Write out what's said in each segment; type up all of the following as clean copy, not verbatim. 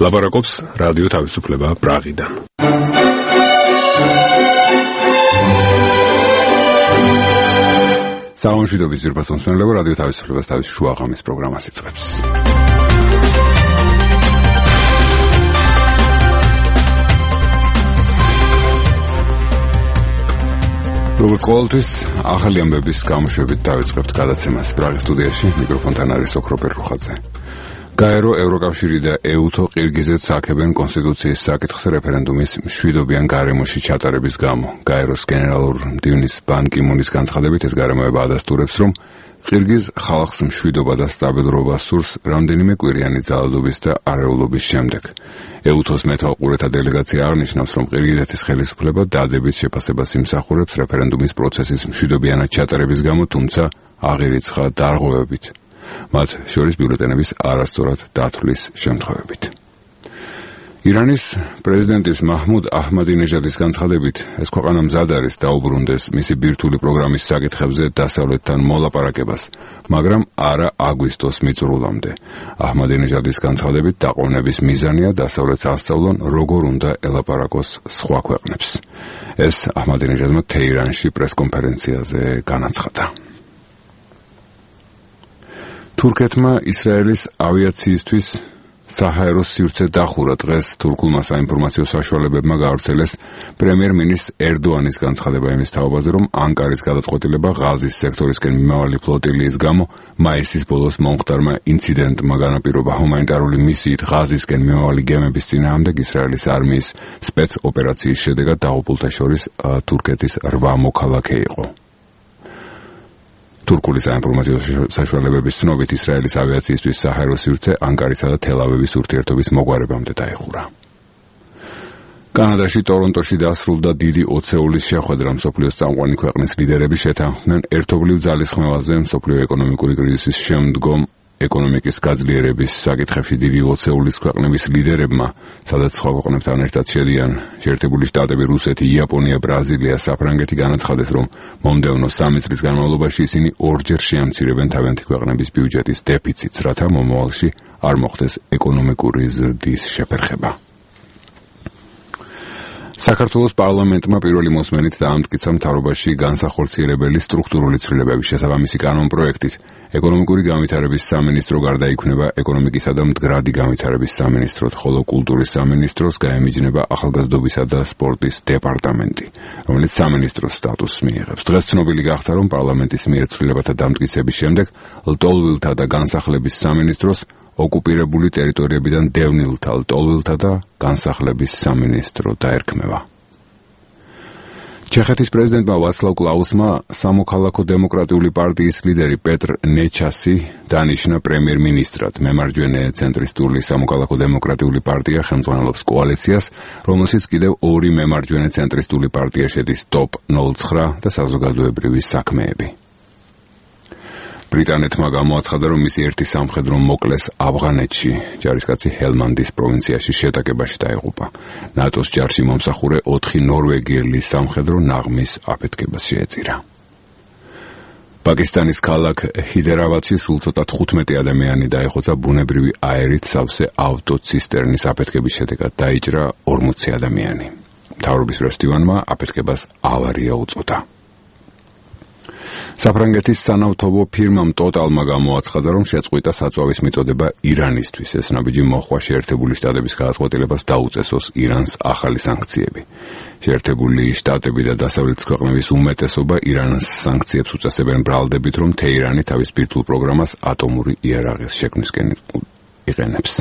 ლაპარაკობს რადიო თავისუფლება პრაღიდან. სამშვიდობის ძირფას მომსმენელობა რადიო თავისუფლებას თავის შუაღამის პროგრამას იწყებს. როგორც ყოველთვის, ახალი ამბების გამოშვებით დავიწყებთ გადაცემას. პრაღის სტუდიაში მიკროფონთან არის ოქრო პერუხაძე. გაერო ევროკავშირი და ეუთო ყირგიზეთს აქებენ კონსტიტუციის საკითხს რეფერენდუმის მშვიდობიან გარემოში ჩატარების გამო. გაეროს გენერალურ მდივნის ბან კი მუნის განცხადებით ეს გარემოება ადასტურებს, რომ ყირგიზ ხალხს მშვიდობა და სტაბილურობა სურს რამდენიმე კვირიანი ძალადობის და არეულობის შემდეგ. ეუთოს მეთვალყურეთა დელეგაცია აღნიშნავს, რომ ყირგიზეთის ხელისუფლება დადებით შეფასებას იმსახურებს რეფერენდუმის პროცესის მშვიდობიანად ჩატარების გამო, თუმცა აღირიცხა დარღვევებით. მათ შორის ბიულეტენების არასწორად დათვლის შემთხვევებით. ირანის პრეზიდენტის მაჰმუდ აჰმადინეჟადის განცხადებით, ეს ქვეყანა მზად არის დაუბრუნდეს მისი ბირთვული პროგრამის საკითხებზე დასავლეთთან მოლაპარაკებას, მაგრამ არა აგვისტოს მიწურულამდე. აჰმადინეჟადის განცხადებით, დაყოვნების მიზანია დასავლეთს ასწავლონ, როგორ უნდა ელაპარაკოს სხვა ქვეყნებს. ეს აჰმადინეჟადმა თეირანში პრესკონფერენციაზე განაცხადა. თურქეთმა ისრაელის ავიაციისთვის საჰაერო სივრცე დახურა. დღეს თურქულმა საინფორმაციო საშუალებებმა გაავრცელეს პრემიერ-მინისტრ ერდოანის განცხადება იმის თაობაზე, რომ ანკარის გადაწყვეტილება ღაზის სექტორისკენ მიმავალი ფლოტილიის გამო მაისის ბოლოს მომხდარმა ინციდენტმა განაპირობა. ჰუმანიტარული მისიით ღაზისკენ მიმავალი გემების წინააღმდეგ ისრაელის არმიის სპეცოპერაციის შედეგად დაღუპულთა შორის თურქეთის 8 მოქალაქე იყო. თურქული საინფორმაციო საშუალებების ცნობით ისრაელის ავიაციისთვის საჰაერო სივრცე ანკარისა და თელ-ავივის ურთიერთობის მოგვარებამდე დაიხურა. კანადაში ტორონტოში დასრულდა დიდი ოცეულის შეხვედრა. მსოფლიოს წამყვანი ქვეყნის ლიდერები შეთანხმდნენ ერთობლივ ძალისხმევაზე მსოფლიო ეკონომიკური კრიზისის შემდგომ ეკონომიკის გაძლიერების საკითხებში. დიდი ოცეულის ქვეყნების ლიდერებმა, სადაც სხვა ქვეყნებთან ერთად შედიან შეერთებული შტატები, რუსეთი, იაპონია, ბრაზილია, საფრანგეთი, განაცხადეს, რომ მომდევნო 3 წლის განმავლობაში ისინი ორჯერ შეამცირებენ თავიანთი ქვეყნების ბიუჯეტის დეფიციტს, რათა მომავალში არ მოხდეს ეკონომიკური ზრდის შეფერხება. საქართველოს პარლამენტმა პირველი მოსმენით დაამტკიცა მთავრობაში განსახორციელებელი სტრუქტურული ცვლილებების შესაბამისი კანონპროექტით. ეკონომიკური განვითარების სამინისტრო გარდაიქმნება ეკონომიკისა და მდგრადი განვითარების სამინისტროდ, ხოლო კულტურის სამინისტროს გაემიჯნება ახალგაზრდობისა და სპორტის დეპარტამენტი, რომელიც სამინისტროს სტატუსს მიიღებს. დღეს ცნობილი გახდა, რომ პარლამენტის მიერ ცვლილებათა დამტკიცების შემდეგ ლტოლვილთა და განსახლების სამინისტროს ოკუპირებული ტერიტორიებიდან დევნილთა, ლტოლვილთა და განსახლების სამინისტრო დაერქმევა. ჩეხეთის პრეზიდენტმა ვაცლავ კლაუსმა სამოქალაქო დემოკრატიული პარტიის ლიდერი პეტრ ნეჩასი დანიშნა პრემიერ-მინისტრად. მემარჯვენე ცენტრისტული სამოქალაქო დემოკრატიული პარტია ხელმძღვანელობს კოალიციას, რომელშიც კიდევ 2 მემარჯვენე ცენტრისტული პარტია შედის: TOP 09 და საზოგადოებრივი საქმეები. ბრიტანეთმა გამოაცხადა, რომ მისი ერთი სამხედრო მოკლეს ავღანეთში, ჯარისკაცი ჰელმანდის პროვინციაში შეტაკებაში დაიღუპა. ნატოს ჯარში მომსახურე 4 ნორვეგიელი სამხედრო ნაღმის აფეთქებას შეეწირა. პაკისტანის ქალაქ ჰიდერავადში სულ ცოტა 15 ადამიანი დაეხოცა ბუნებრივი აერით სავსე ავტოცისტერნის აფეთქების შედეგად. დაიჭრა 40 ადამიანი. მთავრობის რესტივანმა აფეთქებას ავარია უწოდა. საფრანგეთის სანავთობო ფირმამ ტოტალმა გამოაცხადა, რომ შეწყვიტა საწვავის მიწოდება ირანისთვის. ეს ნაბიჯი მოჰყვა შეერთებული შტატების გადაწყვეტილებას დაუწესოს ირანს ახალი სანქციები. შეერთებული შტატები და დასავლეთის ქვეყნების უმეტესობა ირანს სანქციებს უწესებენ ბრალდებით, რომ თეირანი თავის ბირთვულ პროგრამას ატომური იარაღის შექმნისკენ იყენებს.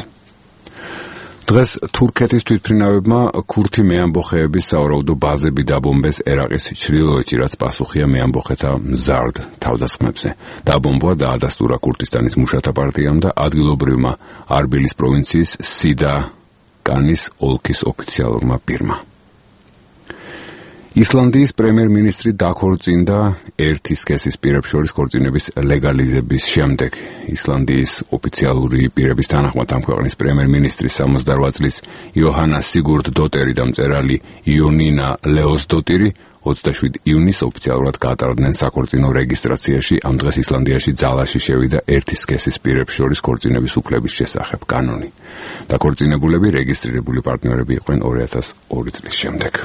დღეს თურქეთის თვითმფრინავებმა ქურთი მეამბოხეების სავარაუდო ბაზები დაბომბეს ერაყის ჩრდილოეთში, რაც პასუხია მეამბოხეთა მზარდ თავდასხმებზე. დაბომბვა დაადასტურა ქურთისტანის მუშათა პარტიამ და ადგილობრივმა არბილის პროვინციის სიდა კანის ოლქის ოფიციალურმა პირმა. ისლანდიის პრემიერ-მინისტრი დაქორწინდა ერთი სქესის პირებს შორის ქორწინების ლეგალიზების შემდეგ. ისლანდიის ოფიციალური პირების თანახმად ამ ქვეყნის პრემიერ-მინისტრი 68 წლის იოჰანა სიგურდდოტერი და მწერალი იონინა ლეოსდოტირი 27 ივნისს ოფიციალურად გაატარდნენ საქორწინო რეგისტრაციაში. ამ დღეს ისლანდიაში ძალაში შევიდა ერთი სქესის პირებს შორის ქორწინების უფლების შესახებ კანონი. დაქორწინებულები რეგისტრირებული პარტნიორები იყვნენ 2002 წლის შემდეგ.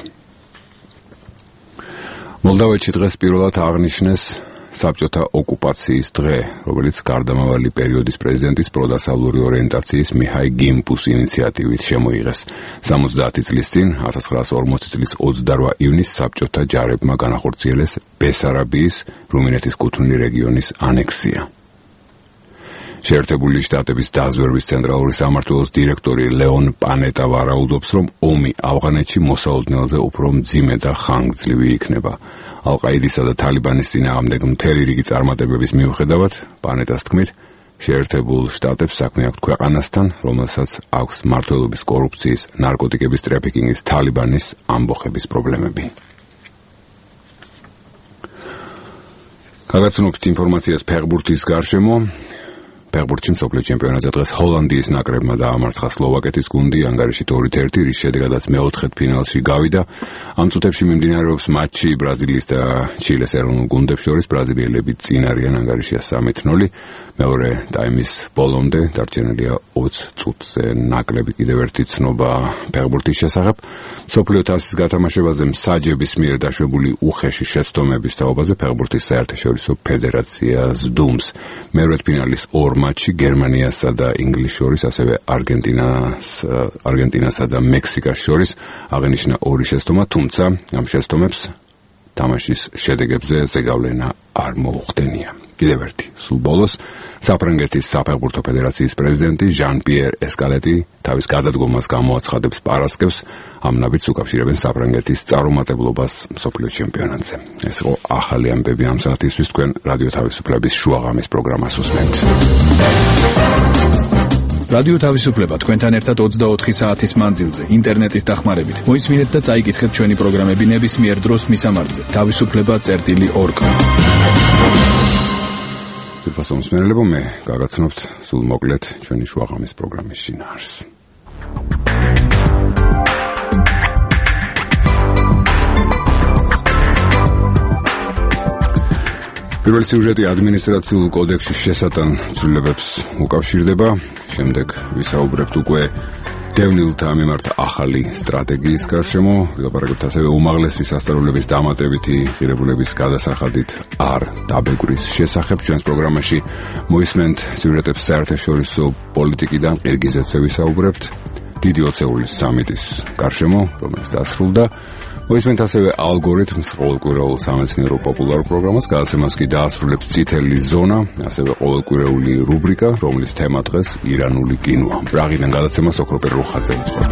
მოლდოვეთში დღეს პირველად აღნიშნეს საბჭოთა ოკუპაციის დღე, რომელიც გარდამავალი პერიოდის პრეზიდენტის პროდასავლური ორიენტაციის მიჰაი გიმპუს ინიციატივით შემოიღეს. 70 წლის წინ 1940 წლის 28 ივნისს საბჭოთა ჯარებმა განახორციელეს ბესარაბიის, რუმინეთის კუთვნილი რეგიონის ანექსია. შეერთებული შტატების დაზვერვის ცენტრალური სამმართველოს დირექტორი ლეონ პანეტა ვარაუდობს, რომ ომი ავღანეთში მოსალოდნელზე უფრო მძიმე და ხანგრძლივი იქნება. ალ-ყაიდისა და თალიბანის წინააღმდეგ მთელი რიგი წარმატებების მიუხედავად, პანეტას თქმით, შეერთებულ შტატებს საქმე აქვთ ქვეყანასთან, რომელსაც აქვს მმართველობის კორუფციის, ნარკოტიკების ტრაფიკინგის, თალიბანის ამბოხების პრობლემები. გაგაცნობთ ინფორმაციას ფეხბურთის გარშემო. ფეხბურთში მსოფლიო ჩემპიონატზე დღეს ჰოლანდიის ნაკრებმა დაამარცხა სლოვაკეთის გუნდი ანგარიშით 2-1, რის შედეგადაც მეოთხედფინალში გავიდა. ამ წუთებში მიმდინარეობს მატჩი ბრაზილიის და ჩილეს ეროვნულ გუნდებს შორის. ბრაზილიელები წინ არიან ანგარიშია 3-0. მეორე ტაიმის ბოლომდე დარჩენილია 20 წუთზე. ნაკლები კიდევ ერთი ცნობა ფეხბურთის შესახებ. მსოფლიო თასის გათამაშებაზე მსაჯების მიერ დაშვებული უხეში შეცდომების თაობაზე ფეხბურთის საერთაშორისო ფედერაცია ზდუმს. მერვედფინალის ორ მატჩი გერმანიასა და ინგლისს შორის, ასევე არგენტინასა და მექსიკას შორის აღინიშნა ორი შეცდომა, თუმცა ამ შეცდომებს თამაშის შედეგებზე ზეგავლენა არ მოუხდენია. კიდევ ერთი სულ ბოლოს საფრანგეთის საფეხბურთო ფედერაციის პრეზიდენტი ჟან-პიერ ესკალეტი თავის გადადგომას გამოაცხადებს პარასკევს. ამ ნაბიჯს უკავშირებენ საფრანგეთის წარუმატებლობას მსოფლიო ჩემპიონატზე. ეს იყო ახალი ამბები ამ საათისთვის. თქვენ რადიო თავისუფლების შუაღამის პროგრამას უსმენთ. რადიო თავისუფლება თქვენთან ერთად 24 საათის მანძილზე ინტერნეტის დახმარებით. მოისმინეთ და წაიკითხეთ ჩვენი პროგრამები ნებისმიერ დროს მისამართზე. თავისუფლება.org. ფასონსმენელებო, მე გაგაცნობთ სულ მოკლედ ჩვენი შუაღამის პროგრამის შინაარსს. პირველი სიუჟეტი ადმინისტრაციულ კოდექსის შესატან ცვლილებებს უკავშირდება. შემდეგ ვისაუბრებთ უკვე დევნილთა მიმართ ახალი სტრატეგიის გარშემო. ვილაპარაკებთ ასევე უმაღლესი სასწავლებლების დამატებითი ღირებულების გადასახადით არ დაბეგვრის შესახებ. ჩვენს პროგრამაში მოისმენთ სიუჟეტებს საერთაშორისო პოლიტიკიდან, ყირგიზეთზე ვისაუბრებთ. დიდი ოცეულის სამიტის გარშემო, რომელიც დასრულდა. მოისმენთ ასევე ალგორითმს, ყოველკვირეულ სამეცნიერო პოპულარულ პროგრამას, გადაცემას კი დაასრულებს წითელი ზონა, ასევე ყოველკვირეული რუბრიკა, რომლის თემა დღეს ირანული კინოა. პრაღიდან გადაცემა ოქრო პერუხაძე უძღვება.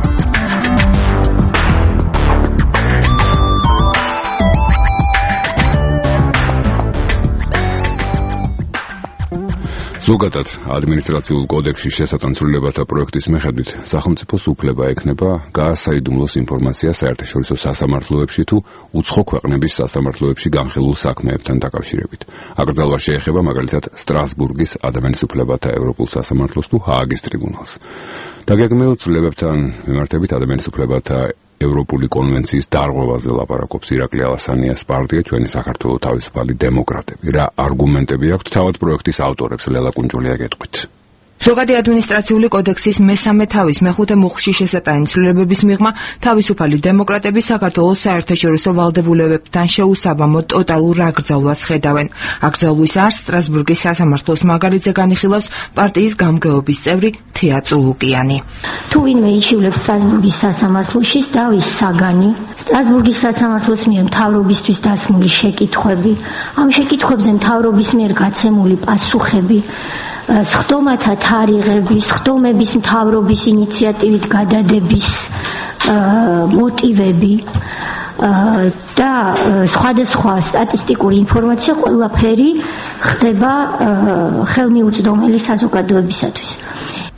ზოგადად ადმინისტრაციულ კოდექსის შესატან ცვლილებათა პროექტის მიხედვით სახელმწიფოს უფლება ექნება გაასაიდუმლოს ინფორმაცია საერთაშორისო სასამართლოებში თუ უცხო ქვეყნების სასამართლოებში განხილულ საქმეებთან დაკავშირებით. აკრძალვა შეეხება მაგალითად სტრასბურგის ადამიანის უფლებათა ევროპულ სასამართლოს თუ ჰააგის ტრიბუნალს. დაგეგმილ ცვლილებებთან მიმართებით ადამიანის უფლებათა ევროპული კონვენციის დარღვევაზე ლაპარაკობს ირაკლი ალასანიას პარტია, ჩვენი საქართველოს თავისუფალი დემოკრატები. რა არგუმენტები აქვთ თავად პროექტის ავტორებს? ლელა კუნჯულია გეტყვით. ზოგადი ადმინისტრაციული კოდექსის მესამე თავის მეხუთე მუხლში შესატანი ცვლილებების მიღმა თავისუფალი დემოკრატები საქართველოს საერთაშორისო ვალდებულებებთან შეუსაბამო ტოტალურ აკრძალვას ხედავენ. აკრძალვის არს სტრასბურგის სასამართლოს მაგალითზე განიხილავს პარტიის გამგეობის წევრი თეა წულუკიანი. თუ ვინმე იშივლებს სტრასბურგის სასამართლოში დავის საგანი, სტრასბურგის სასამართლოს მიერ მთავრობისთვის დასმული შეკითხვები, ამ შეკითხვებზე მთავრობის მიერ გაცემული პასუხები, სხდომათა თარიღები, სხდომების მთავრობის ინიციატივით გადადების მოტივები და სხვადასხვა სტატისტიკური ინფორმაცია ყველაფერი ხდება ხელმიუწვდომელი საზოგადოებისათვის.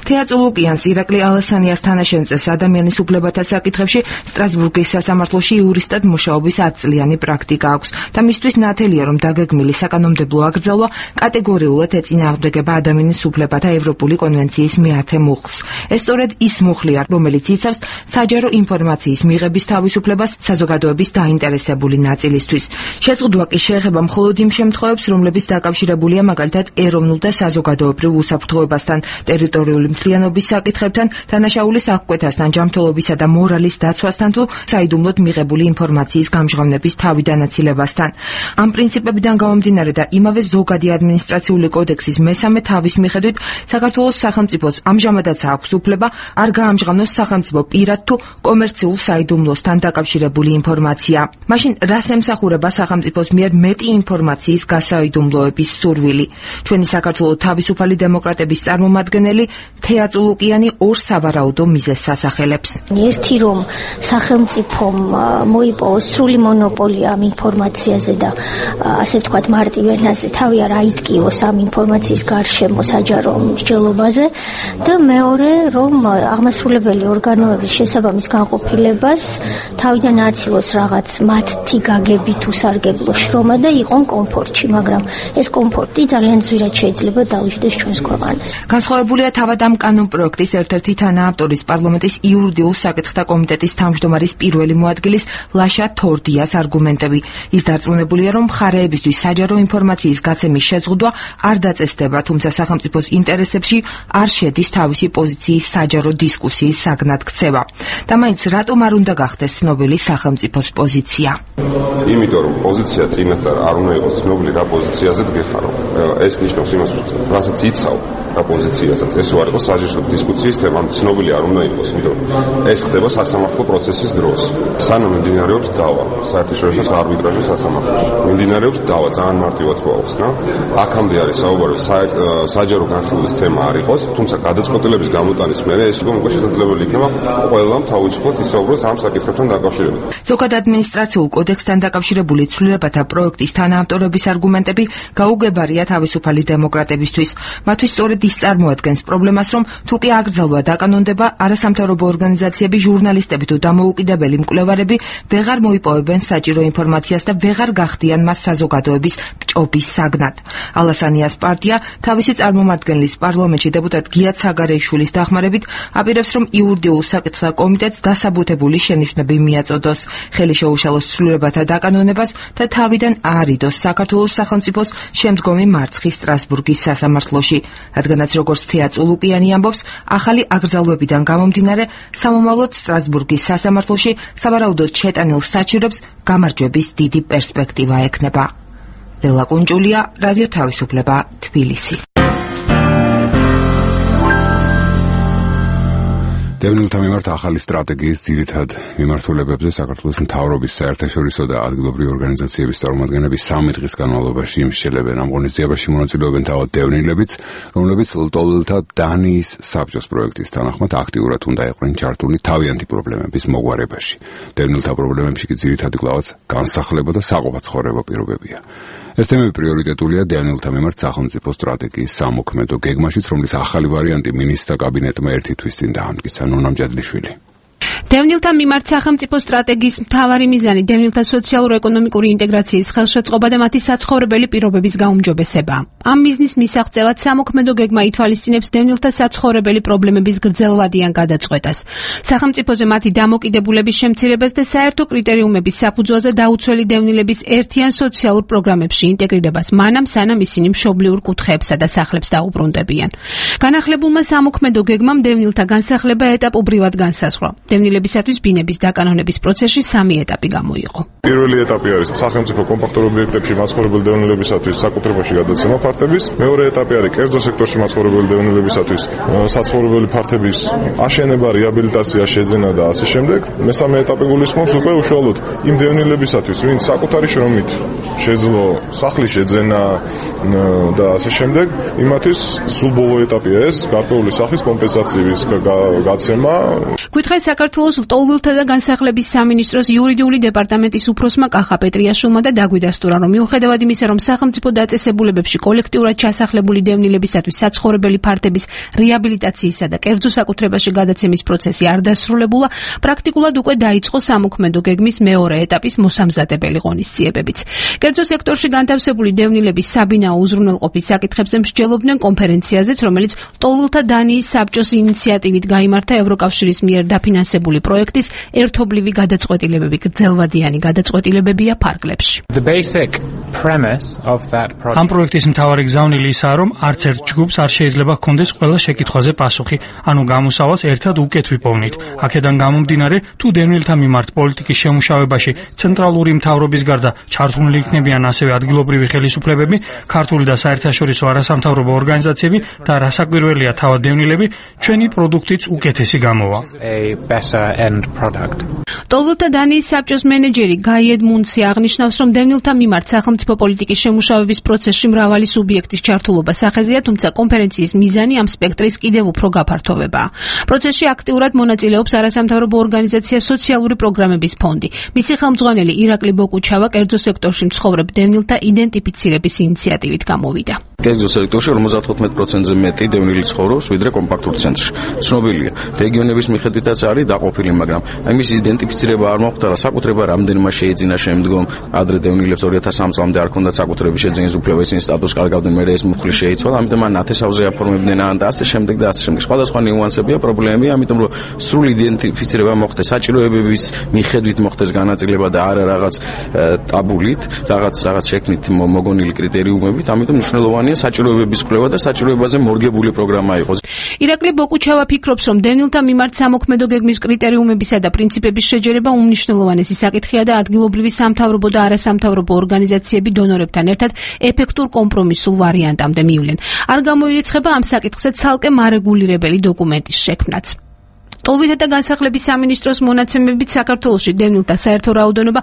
თეატრულუკიანს ირაკლი ალასანიას თანაშემწეს ადამიანის უფლებათა საკითხებში სტრასბურგის სასამართლოში იურისტად მუშაობის 10 წლიანი პრაქტიკა აქვს და მისთვის ნათელია, რომ დაგეგმილი საკანონმდებლო აკრძალვა კატეგორიულად ეწინააღმდეგება ადამიანის უფლებათა ევროპული კონვენციის მე-10 მუხლს. ეს სწორედ ის მუხლია, რომელიც იცავს საჯარო ინფორმაციის მიღების თავისუფლებას საზოგადოების დაინტერესებული ნაწილისთვის. შეზღუდვა კი შეეხება მხოლოდ იმ შემთხვევებს, რომლებიც დაკავშირებულია მაგალითად ეროვნულ და საზოგადოებრივ უსაფრთხოებასთან, ტერიტორიული მთლიანობის საკითხებთან, დანაშაულის აღკვეთასთან, ჯანმრთელობისა და მორალის დაცვასთან თუ საიდუმლოდ მიღებული ინფორმაციის გამჟღავნების თავიდანაცილებასთან. ამ პრინციპებიდან გამომდინარე და იმავე ზოგადი ადმინისტრაციული კოდექსის მე-3 თავის მიხედვით საქართველოს სახელმწიფოს ამჟამადაც აქვს უფლება არ გაამჟღავნოს სახელმწიფო პირად თუ კომერციულ საიდუმლოსთან დაკავშირებული ინფორმაცია. მაშინ რას ემსახურება სახელმწიფოს მიერ მეტი ინფორმაციის გასაიდუმლოების სურვილი? ჩვენი საქართველოს თავისუფალი დემოკრატების წარმომადგენელი თეატრულუკიანი ორ სავარაუდო მიზეზს ასახელებს. ერთი რომ სახელმწიფომ მოიპოვოს სრული მონოპოლია ამ ინფორმაციაზე და ასე ვთქვათ მარტივ ენაზე თავი არ აიტკივოს ამ ინფორმაციის გარშემო საჯარო მსჯელობაზე და მეორე რომ აღმასრულებელი ორგანოების შესაბამის განყოფილებას თავიდან აცილოს რაღაც მათი გაგები თუ სარგებლო შრომა და იყონ კომფორტში, მაგრამ ეს კომფორტი ძალიან ძვირად შეიძლება დაუჯდეს ჩვენს ქვეყანას. განსხვავებულია თავად ამ კანონპროექტის ერთ-ერთი თანაავტორის პარლამენტის იურიდიულ საკითხთა კომიტეტის თავმჯდომარის პირველი მოადგილის ლაშა თორდიას არგუმენტები. ის დარწმუნებულია, რომ მხარეებისთვის საჯარო ინფორმაციის გაცემის შეზღუდვა არ დაწესდება, თუმცა სახელმწიფოს ინტერესებში არ შედის თავისი პოზიციის საჯარო დისკუსიის საგნად ქცევა. და მაინც რატომ არ უნდა გახდეს ცნობილი სახელმწიფოს პოზიცია? იმიტომ რომ პოზიცია წინასწარ არ უნდა იყოს ცნობილი რა პოზიციაზეც გეხარო. ეს ნიშნავს იმას, რომ რასაც იცავ რა პოზიციაზეც ეს არ იყოს საჯარო დისკუსიის თემა, ცნობილი არ უნდა იყოს, იმიტომ ეს ხდება სასამართლო პროცესის დროს. სანამ მიმდინარეობს დავა საერთაშორისო არბიტრაჟის სასამართლოში. მიმდინარეობს დავა ძალიან მარტივად რო ახსნა. აქამდე არის საუბარი საჯარო განხილვის თემა არ იყოს, თუმცა გადაწყვეტილების გამოტანის მერე ეს უკვე შესაძლებელი იქნება ყველამ თავისუფლად ისაუბროს ამ საკითხებთან დაკავშირებით. ზოგად ადმინისტრაციულ კოდექსთან დაკავშირებული ცვლილებათა პროექტის თანაავტორების არგუმენტები გაუგებარია თავისუფალი დემოკრატებისთვის. მათთვის სწორედ ის წარმოადგენს პრობლემას, რომ თუ კი აკრძალვა დაკანონდება, არასამთავრობო ორგანიზაციები, ჟურნალისტები თუ დამოუკიდებელი მკვლევარები ვეღარ მოიპოვებენ საჭირო ინფორმაციას და ვეღარ გახდიან მას საზოგადოების ჭობის საგნად. ალასანიას პარტია თავისი წარმომადგენლის პარლამენტში დეპუტატ გია ცაგარეიშვილის დახმარებით აპირებს, რომ იურიდიულ საკითხთა კომიტეტს დასაბუთებული შენიშვნები მიაწოდოს, ხელი შეუშალოს ცვლილებათა დაკანონებას და თავიდან აარიდოს საქართველოს სახელმწიფოს შემდგომი მარცხი სტრასბურგის სასამართლოში. რადგანაც როგორც თეატრულუკიანი ამბობს, ახალი აკრძალვებიდან გამომდინარე, სამომავლოდ სტრასბურგის სასამართლოში სავარაუდოდ შეტანილ საჭიროებს გამარჯვების დიდი პერსპექტივა ექნება. ლელა კუნჭულია, რადიო თავისუფლება, თბილისი. დევნილთა მიმართ ახალი სტრატეგიის ძირითად მიმართულებებზე საქართველოს მთავრობის საერთაშორისო და ადგილობრივი ორგანიზაციების წარმომადგენლები 3 დღის განმავლობაში იმსჯელებენ. ამ ღონისძიებაში მონაწილეობენ თავად დევნილებიც, რომლებიც ლტოლვილთა დანიის საბჭოს პროექტის თანახმად აქტიურად უნდა იყვნენ ჩართული თავიანთი პრობლემების მოგვარებაში. დევნილთა პრობლემებში კი ძირითადი კვლავაც განსახლება და საყოფაცხოვრებო პირობებია. ეს თემები პრიორიტეტულია დევნილთა მიმართ სახელმწიფო სტრატეგიის სამოქმედო გეგმაშიც, რომლის ახალი ვარიანტი მინისტრთა კაბინეტმა ერთი თვის წინ დაამტკიცა. ნონა მჯადლიშვილი. დევნილთა მიმართ სახელმწიფო სტრატეგიის მთავარი მიზანი დევნილთა სოციალურ-ეკონომიკური ინტეგრაციის ხელშეწყობა და მათი საცხოვრებელი პირობების გაუმჯობესება. ამ მიზნის მისაღწევად სამოქმედო გეგმა ითვალისწინებს დევნილთა საცხოვრებელი პრობლემების გრძელვადიან გადაწყვეტას, სახელმწიფოზე მათი დამოკიდებულების შემცირებას და საერთო კრიტერიუმების საფუძველზე დაუცველი დევნილების ერთიან სოციალურ პროგრამებში ინტეგრირებას, მანამ სანამ ისინი მშობლიურ კუთხეებსა და სახლებს დაუბრუნდებიან. განახლებულმა სამოქმედო გეგმამ დევნილთა განსახლება ეტაპობრივად განსაზღვრა. დევნილებისათვის ბინების დაკანონების პროცესში 3 ეტაპი გამოიყო. პირველი ეტაპი არის სახელმწიფო კომპაქტურ ობიექტებში მაცხოვრებელი დევნილებისათვის საკუთრებაში გადაცემა ფართების. მეორე ეტაპი არის კერძო სექტორში მაცხოვრებელი დევნილებისათვის საცხოვრებელი ფართების აშენება, რეაბილიტაცია, შეძენა და ასე შემდეგ. მესამე ეტაპი გულისხმობს უკვე უშუალოდ იმ დევნილებისათვის, ვინც საკუთარი შრომით შეძლო სახლის შეძენა და ასე შემდეგ, იმათვის სულ ბოლო ეტაპია ეს გარკვეული სახის კომპენსაციის გაცემა. გვითხრეს საქართველოს საქართველოს ლტოლვილთა და განსახლების სამინისტროს იურიდიული დეპარტამენტის უფროსმა კახა პეტრიაშვილმა და დაგვიდასტურა, რომ მიუხედავად იმისა, რომ სახელმწიფო დაწესებულებებში კოლექტიურად ჩასახლებული დევნილებისათვის საცხოვრებელი ფართების რეაბილიტაციისა და კერძო საკუთრებაში გადაცემის პროცესი არ დასრულებულა, პრაქტიკულად უკვე დაიწყო სამოქმედო გეგმის მეორე ეტაპის მოსამზადებელი ღონისძიებებიც. კერძო სექტორში განთავსებული დევნილების საბინაო უზრუნველყოფის საკითხებზე მსჯელობდნენ კონფერენციაზეც, რომელიც ლტოლვილთა დანიის საბჭოს ინიციატივით გაიმართა ევროკავშირის მიერ დაფინანსებული პროექტის ერთობლივი გადაწყვეტილებები, გრძელვადიანი გადაწყვეტილებებია ფარგლებში. ამ პროექტის მთავარი გზავნილი ისაა, რომ არც ერთ ჯგუფს არ შეიძლება ჰქონდეს ყველა შეკითხვაზე პასუხი, ანუ გამოსავალს ერთად უკეთ ვიპოვნით. აქედან გამომდინარე, თუ დევნილთა მიმართ პოლიტიკის შემუშავებაში ცენტრალური მთავრობის გარდა ჩართულნი იქნებიან ასევე ადგილობრივი ხელისუფლებები, ქართული და საერთაშორისო არასამთავრობო ორგანიზაციები და რასაკვირველია თავად დევნილები, ჩვენი პროდუქტიც უკეთესი გამოვა. ლტოლვილთა დანიის საბჭოს მენეჯერი გაი ედმუნდსი აღნიშნავს, რომ დევნილთა მიმართ სახელმწიფო პოლიტიკის შემუშავების პროცესში მრავალი სუბიექტის ჩართულობა სახეზეა, თუმცა კონფერენციის მიზანი ამ სპექტრის კიდევ უფრო გაფართოვებაა. პროცესში აქტიურად მონაწილეობს არასამთავრობო ორგანიზაცია სოციალური პროგრამების ფონდი. მისი ხელმძღვანელი ირაკლი ბოკუჩავა კერძო სექტორში მცხოვრებ დევნილთა იდენტიფიცირების ინიციატივით გამოვიდა. კერძო სექტორში 55%-ზე მეტი დევნილი ცხოვრობს, ვიდრე კომპაქტურ ცენტრში. ცნობილია, რეგიონების მიხედვითაც არის დაყოფილი, მაგრამ ამის იდენტიფიცირება არ მოხდა და საკუთრება რამდენმა შეიძინა შემდგომ. ადრე დევნილებს 2003 წლამდე არ ჰქონდათ საკუთრების შეძენის უფლება, ისინი სტატუსს კარგავდნენ, მერე ეს მუხლი შეიცვალა, ამიტომ მან ნათესავზე აფორმებდნენ და ასე შემდეგ და ასე შემდეგ. სხვადასხვა ნიუანსებია, პრობლემებია, ამიტომ რომ სრული იდენტიფიცირება მოხდეს, საჭიროებების მიხედვით მოხდეს განაწილება და არა რაღაც ტაბულით, რაღაც შექმნით მოგონილი კრიტერიუმებით, ამიტომ მნიშვნელოვანია საჭიროებების კვლევა და საჭიროებაზე მორგებული პროგრამა იყოს. ირაკლი ბოკუჩავა ფიქრობს, რომ დევნილთა მიმართ სამოქმედო გეგმის კრიტერიუმებისა და პრინციპების შეჯერება უმნიშვნელოვანესი საკითხია და ადგილობრივი სამთავრობო და არასამთავრობო ორგანიზაციები დონორებთან ერთად ეფექტურ კომპრომისულ ვარიანტამდე მივლენ. არ გამოირიცხება ამ საკითხზე ცალკე მარეგულირებელი დოკუმენტის შექმნაც. ლტოლვილთა და განსახლების სამინისტროს მონაცემებით საქართველოში დევნილთა საერთო რაოდენობა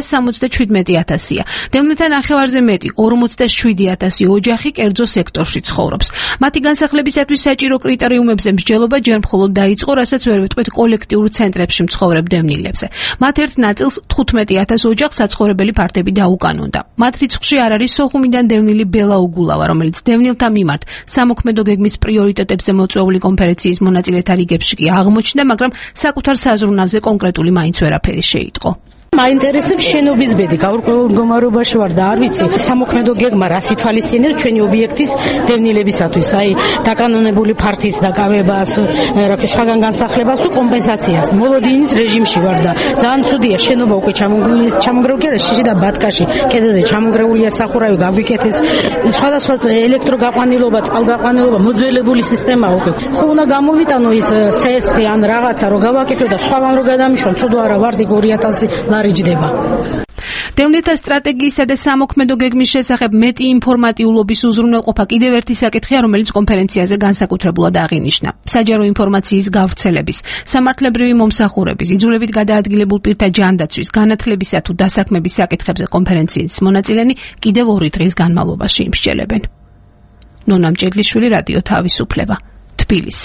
277,000-ია. დევნილთა ნახევარზე მეტი 47,000 ოჯახი კერძო სექტორში ცხოვრობს. მათი განსახლებისათვის საჭირო კრიტერიუმებზე მსჯელობა ჯერ მხოლოდ დაიწყო, რასაც ვერ ვიტყვით კოლექტიურ ცენტრებში მცხოვრებ დევნილებზე. მათ ერთ ნაწილს 15,000 ოჯახს საცხოვრებელი ფართები დაუკანონდა. მათ რიცხვში არ არის სოხუმიდან დევნილი ბელა უგულავა, რომელიც დევნილთა მიმართ სამოქმედო გეგმის პრიორიტეტებზე მოწვეული კონფერენციის მონაწილეთა რიგებში კი აღმოჩნდა, მაგრამ საკუთარ საზრუნავზე კონკრეტული მაინც ვერაფერი შეიტყო. მაინტერესებს შენობის ბედი, გაურკვეველ მდგომარეობაში ვარ და არ ვიცი სამოქმედო გეგმა რას ითვალისწინებს ჩვენი ობიექტის დევნილებისათვის, აი დაკანონებული ფართის დაკავებას, სხვაგან განსახლებას თუ კომპენსაციას. მოლოდინის რეჟიმში ვარ და ძალიან ცუდია, შენობა უკვე ჩამონგრეული არა, შიში და ბატკაში კედელზე ჩამონგრეულია სახურავი, გაგვიკეთეს სხვადასხვა ელექტროგაყვანილობა, წყალგაყვანილობა, მოძველებული სისტემა უკვე. ხო უნდა გამოვიტანო ის სესხი ან რაღაცა რომ გავაკეთო და სხვაგან რო გადამიშვან, ცუდო არა ვარდი 2,000 რიჯდება. დევნილთა სტრატეგიისა და სამოქმედო გეგმის შესახებ მეტი ინფორმატიულობის უზრუნველყოფა კიდევ ერთი საკითხია, რომელიც კონფერენციაზე განსაკუთრებულად აღინიშნა. საჯარო ინფორმაციის გავრცელების, სამართლებრივი მომსახურების, იძულებით გადაადგილებულ პირთა ჯანდაცვის, განათლებისა თუ დასაქმების საკითხებზე კონფერენციის მონაწილენი კიდევ 2 დღის განმავლობაში იმსჯელებენ. ნონა მჭედლიშვილი, რადიო თავისუფლება, თბილისი.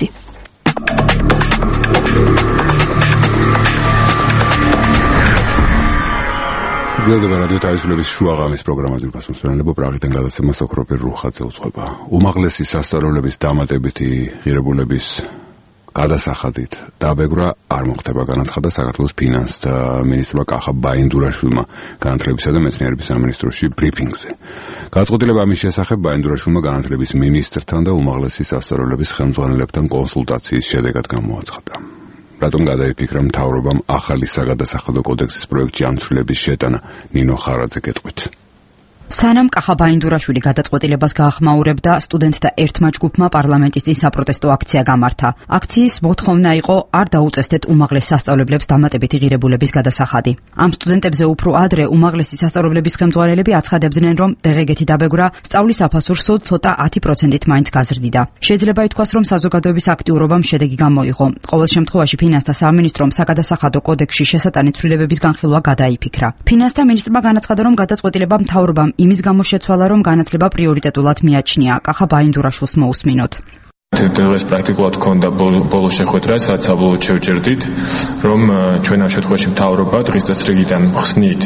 გრძელდება რადიო თავისუფლების შუაღამის პროგრამა ძირფას მსმენელებო პრაღიდან გადაცემა სოქროპერ რუხაძე უძღვება. უმაღლესი სასწავლებლების დამატებითი ღირებულების გადასახადით დაბეგრვა არ მოხდება, განაცხადა საქართველოს ფინანსთა მინისტრმა კახა ბაინდურაშვილმა განათლებისა და მეცნიერების სამინისტროში ბრიფინგზე. გადაწყვეტილება ამის შესახებ ბაინდურაშვილმა განათლების მინისტრთან და უმაღლესი სასწავლებლების ხელმძღვანელებთან კონსულტაციის შედეგად გამოაცხადა. რატომ გადაიფიქრა მთავრობამ ახალი საგადასახადო კოდექსის პროექტში ამცვლელების შეტანა? ნინო ხარაძე გეტყვით. სანამ კახა ბაინდურაშვილი გადაწყვეტილებას გაახმაურებდა, სტუდენტთა ერთმა ჯგუფმა პარლამენტის წინ საპროტესტო აქცია გამართა. აქციის მოთხოვნა იყო არ დაუწესდეთ უმაღლეს სასწავლებლებს დამატებითი ღირებულების გადასახადი. ამ სტუდენტებზე უფრო ადრე უმაღლესი სასწავლებლების ხელმძღვანელები აცხადებდნენ, რომ დღეგეთი დაბეგრვა სწავლის აფასურს ცოტა 10%-ით მაინც გაზრდიდა. შეიძლება ითქვას, რომ საზოგადოების აქტიურობამ შედეგი გამოიღო. ყოველ შემთხვევაში ფინანსთა სამინისტრომ საგადასახადო კოდექსში შესატანი ცვლილებების განხილვა გადაიფიქრა. ფინანსთა მინისტრმა განაცხადა, რომ გადაწყვეტილება მთავრობამ იმის გამო შეცვალა, რომ განათლება პრიორიტეტულად მიაჩნია. კახა ბაინდურაშვილს მოусმინოთ. დღეს პრაქტიკულად გქონდა ბოლო შეხვედრა, სადაც საბოლოოდ შევჯერდით, რომ ჩვენ ამ შემთხვევაში მთავრობა დღის წესრიგიდან მხსნით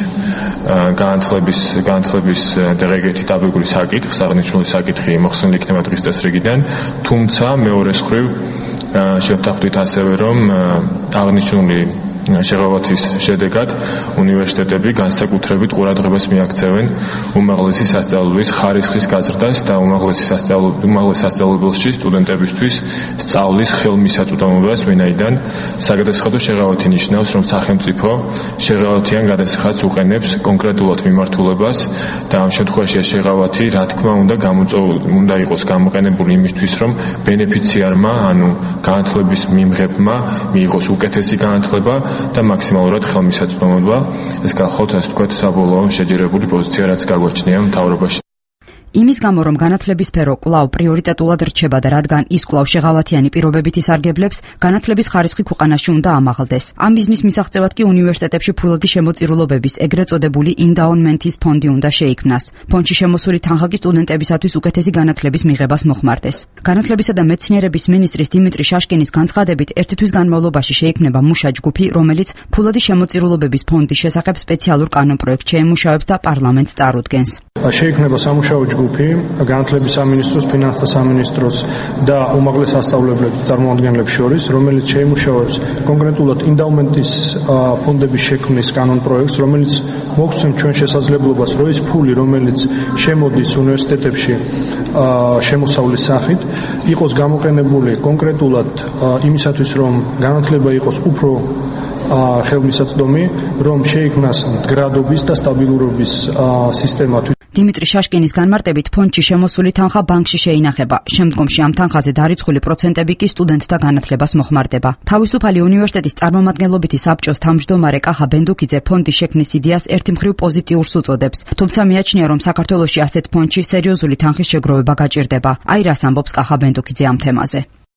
განათლების დაღეგეთი დაბეგული საკითხს, აღნიშნული საკითხი მოხსნილი იქნება დღის წესრიგიდან, თუმცა მეორე მხრივ შევთანხმდით ასევე, რომ აღნიშნული შეღავათის შედეგად უნივერსიტეტები განსაკუთრებით ყურადღებას მიაქცევენ უმაღლესი სასწავლებლის ხარისხის გაზრდას და უმაღლესი სასწავლებელში სტუდენტებისთვის სწავლის ხელმისაწვდომობას, ვინაიდან საგადასახადო შეღავათი ნიშნავს, რომ სახელმწიფო შეღავათიან გადასახადს უყენებს კონკრეტულად მიმართულებას და ამ შემთხვევაში შეღავათი, რა თქმა უნდა იყოს გამოყენებული იმისთვის, რომ ბენეფიციარმა, ანუ განათლების მიმღებმა მიიღოს უკეთესი განათლება და მაქსიმალურად ხელმისაწვდომობა. ეს გახოთ, ასე ვთქვათ, საბოლოო შეჯერებული პოზიცია, რაც გაგვაჩნია მთავრობაში. იმის გამო, რომ განათლების სფერო კვლავ პრიორიტეტულად რჩება და რადგან ის კვლავ შეღავათიანი პირობებით ისარგებლებს, განათლების ხარისხი ქვეყანაში უნდა ამაღლდეს. ამ მიზნის მისაღწევად კი უნივერსიტეტებში ფულადი შემოწირულობების ეგრეთ წოდებული ინდაუნმენტის ფონდი უნდა შეიქმნას. ფონდში შემოსული თანხა კი სტუდენტებისათვის უკეთესი განათლების მიღებას მოხმარდეს. განათლებისა და მეცნიერების მინისტრის დიმიტრი შაშკინის განცხადებით, ერთი თვის განმავლობაში შეიქმნება მუშა ჯგუფი, რომელიც ფულადი შემოწირულობების ფონდის შესახებ სპეციალურ კანონპროექტს შეემუშავებს და პარლამენტს წარუდგენს. შეიქმნება სამუშაო ჯგუფი განათლების სამინისტროს, ფინანსთა სამინისტროს და უმაღლეს სასწავლებლების წარმომადგენლებს შორის, რომელიც შეიმუშავებს კონკრეტულად ინდაუმენტის ფონდების შექმნის კანონპროექტს, რომელიც მოგცემს ჩვენ შესაძლებლობას, რომ ის ფული, რომელიც შემოდის უნივერსიტეტებში შემოსავლის სახით, იყოს გამოყენებული კონკრეტულად იმისათვის, რომ განათლება იყოს უფრო ხელმისაწვდომი, რომ შეიქმნას მდგრადობის და სტაბილურობის სისტემა. დიმიტრი შაშკინის განმარტებით, ფონდში შემოსული თანხა ბანკში შეინახება. შემდგომში ამ თანხაზე დარიცხული პროცენტები კი სტუდენტთა განათლებას მოხმარდება. თავისუფალი უნივერსიტეტის წარმომადგენლობითი საბჭოს თავმჯდომარე კახა ბენდუკიძე ფონდის შექმნის იდეას ერთი მხრივ პოზიტიურს უწოდებს. თუმცა მიაჩნია, რომ საქართველოში ასეთ ფონდში სერიოზული თანხის შეგროვება გაჭირდება. აი რას ამბობს კახა ბენდუკიძე ამ თემაზე.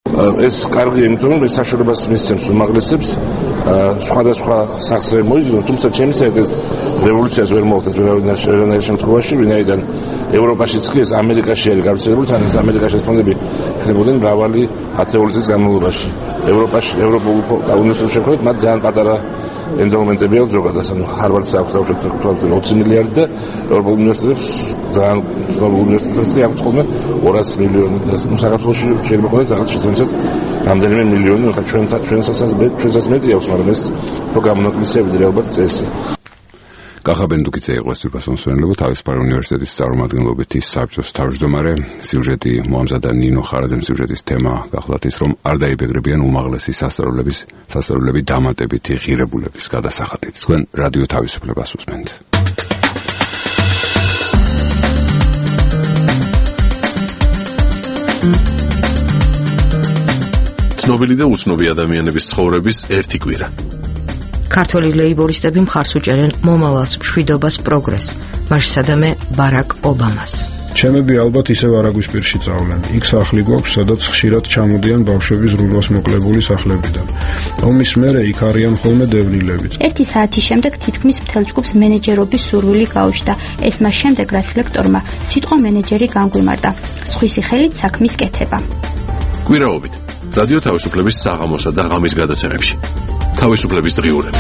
ეს კარგია, იმიტომ რომ ეს საშუალებას მისცემს უმაღლესებს სხვადასხვა სახსრე მოიძინონ, თუმცა ჩემი საერთოდ ეს რევოლუციას ვერ მოხდეს ვერანაირ შემთხვევაში, ვინაიდან ევროპაშიც კი ეს ამერიკაში არის გავრცელებული, თან ეს ამერიკაში ეს ფონდები იქნებოდნენ მრავალი ათეული წლის განმავლობაში. ევროპულ უნივერსიტეტებში შეხვედრით, მათ ძალიან პატარა ენდაუმენტები აქვს ზოგადად, ანუ ჰარვარდს აქვს დაუშვებით 20 მილიარდი და ევროპულ უნივერსიტეტებს ძალიან ცნობილ უნივერსიტეტებს კი აქვს ხოლმე 200 მილიონი და საქართველოში შეიძლება ყოლეთ რაღაც შესაძლებლად რამდენიმე მილიონი, ხა ჩვენსაც მეტი აქვს, მაგრამ ეს რო გამონაკლისებდი ალბათ წესი. კახა ბენდუკიძე იყო სტუდენტთა თავისუფალი უნივერსიტეტის წარმომადგენლობითი საბჭოს თავმჯდომარე. სიუჟეტი მოამზადა ნინო ხარაძემ. სიუჟეტის თემა გახლავთ ის, რომ არ დაიბეგრებიან უმაღლესი სასწავლებლები დამატებითი ღირებულების გადასახადით. თქვენ რადიო თავისუფლებას უსმენთ. ცნობილი და უცნობი ადამიანების ცხოვრების ერთი კვირა. ქართველი ლეიბორისტები მხარს უჭერენ მომავალს, მშვიდობას, პროგრესს, მასშტაბზე ბარაკ ობამას. ჩემები ალბათ ისევ არაგვისპირში წავლენ. იქ სახლი გვაქვს, სადაც ხშირად ჩამოდიან ბავშვები ზრუნვას მოკლებული სახლებიდან. ომის მერე იქ არიან ხოლმე დევნილებიც. ერთი საათის შემდეგ თითქმის მთელ ჯგუფს მენეჯერობის სურვილი გაუჩნდა. ეს მას შემდეგ, რაც ლექტორმა სიტყვა მენეჯერი განგვიმართა. სხვისი ხელით საქმის კეთება. კვირაობით რადიო თავისუფლების საღამოსა და ღამის გადაცემებში. თავისუფლების დღიურები.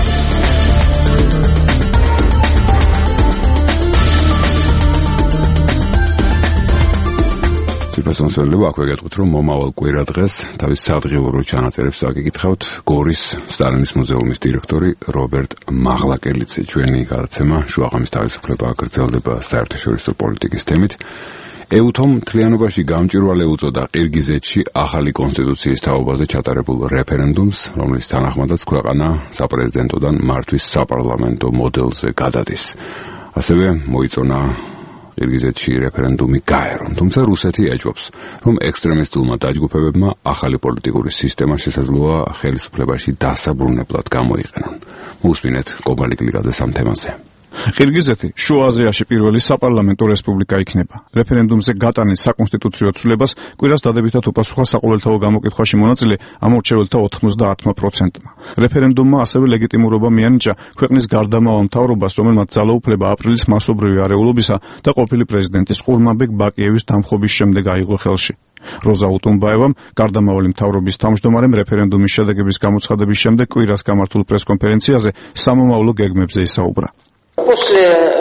სიტყვასონსველებო, აქვე გეტყვით, რომ მომავალ კვირა დღეს თავის სადღიურო ჩანაწერებს აგიკითხავთ გორის სტალინის მუზეუმის დირექტორი რობერტ მაღლაკელიძე. ჩვენი გადაცემა შუაღამის თავისუფლება გრძელდება საერთაშორისო პოლიტიკის თემით. ეუთომ მთლიანობაში გამჭვირვალე უწოდა ყირგიზეთში ახალი კონსტიტუციის თაობაზე ჩატარებულ რეფერენდუმს, რომლის თანახმადაც ქვეყანა საპრეზიდენტოდან მართვის საპარლამენტო მოდელზე გადადის. ასევე მოიწონა ყირგიზეთში რეფერენდუმი გაერო, თუმცა რუსეთი ეჭვობს, რომ ექსტრემისტულმა დაჯგუფებებმა ახალი პოლიტიკური სისტემა შესაძლოა ხელისუფლებაში დასაბრუნებლად გამოიყენონ. მოусმინეთ კობალი კლიკაძეს ამ თემაზე. ყირგიზეთი შუა აზიაში პირველი საპარლამენტო რესპუბლიკა იქნება. რეფერენდუმზე გატანილ საკონსტიტუციო ცვლილებას კვირას დადებითად უპასუხა საყოველთაო გამოკითხვაში მონაწილე ამორჩეველთა 90%-მა. რეფერენდუმმა ასევე ლეგიტიმურობა მიანიჭა ქვეყნის გარდამავალ მთავრობას, რომელმაც ძალაუფლება აპრილის მასობრივი არეულობისა და ყოფილი პრეზიდენტის ყურმანბეგ ბაკიევის დამხობის შემდეგ აიღო ხელში. როზა უტუნბაევამ გარდამავალი მთავრობის თავმჯდომარემ რეფერენდუმის შედეგების გამოცხადების შემდეგ კვირას გამართულ პრესკონფერენციაზე სამომავლო გეგმებზე ისაუბრა. После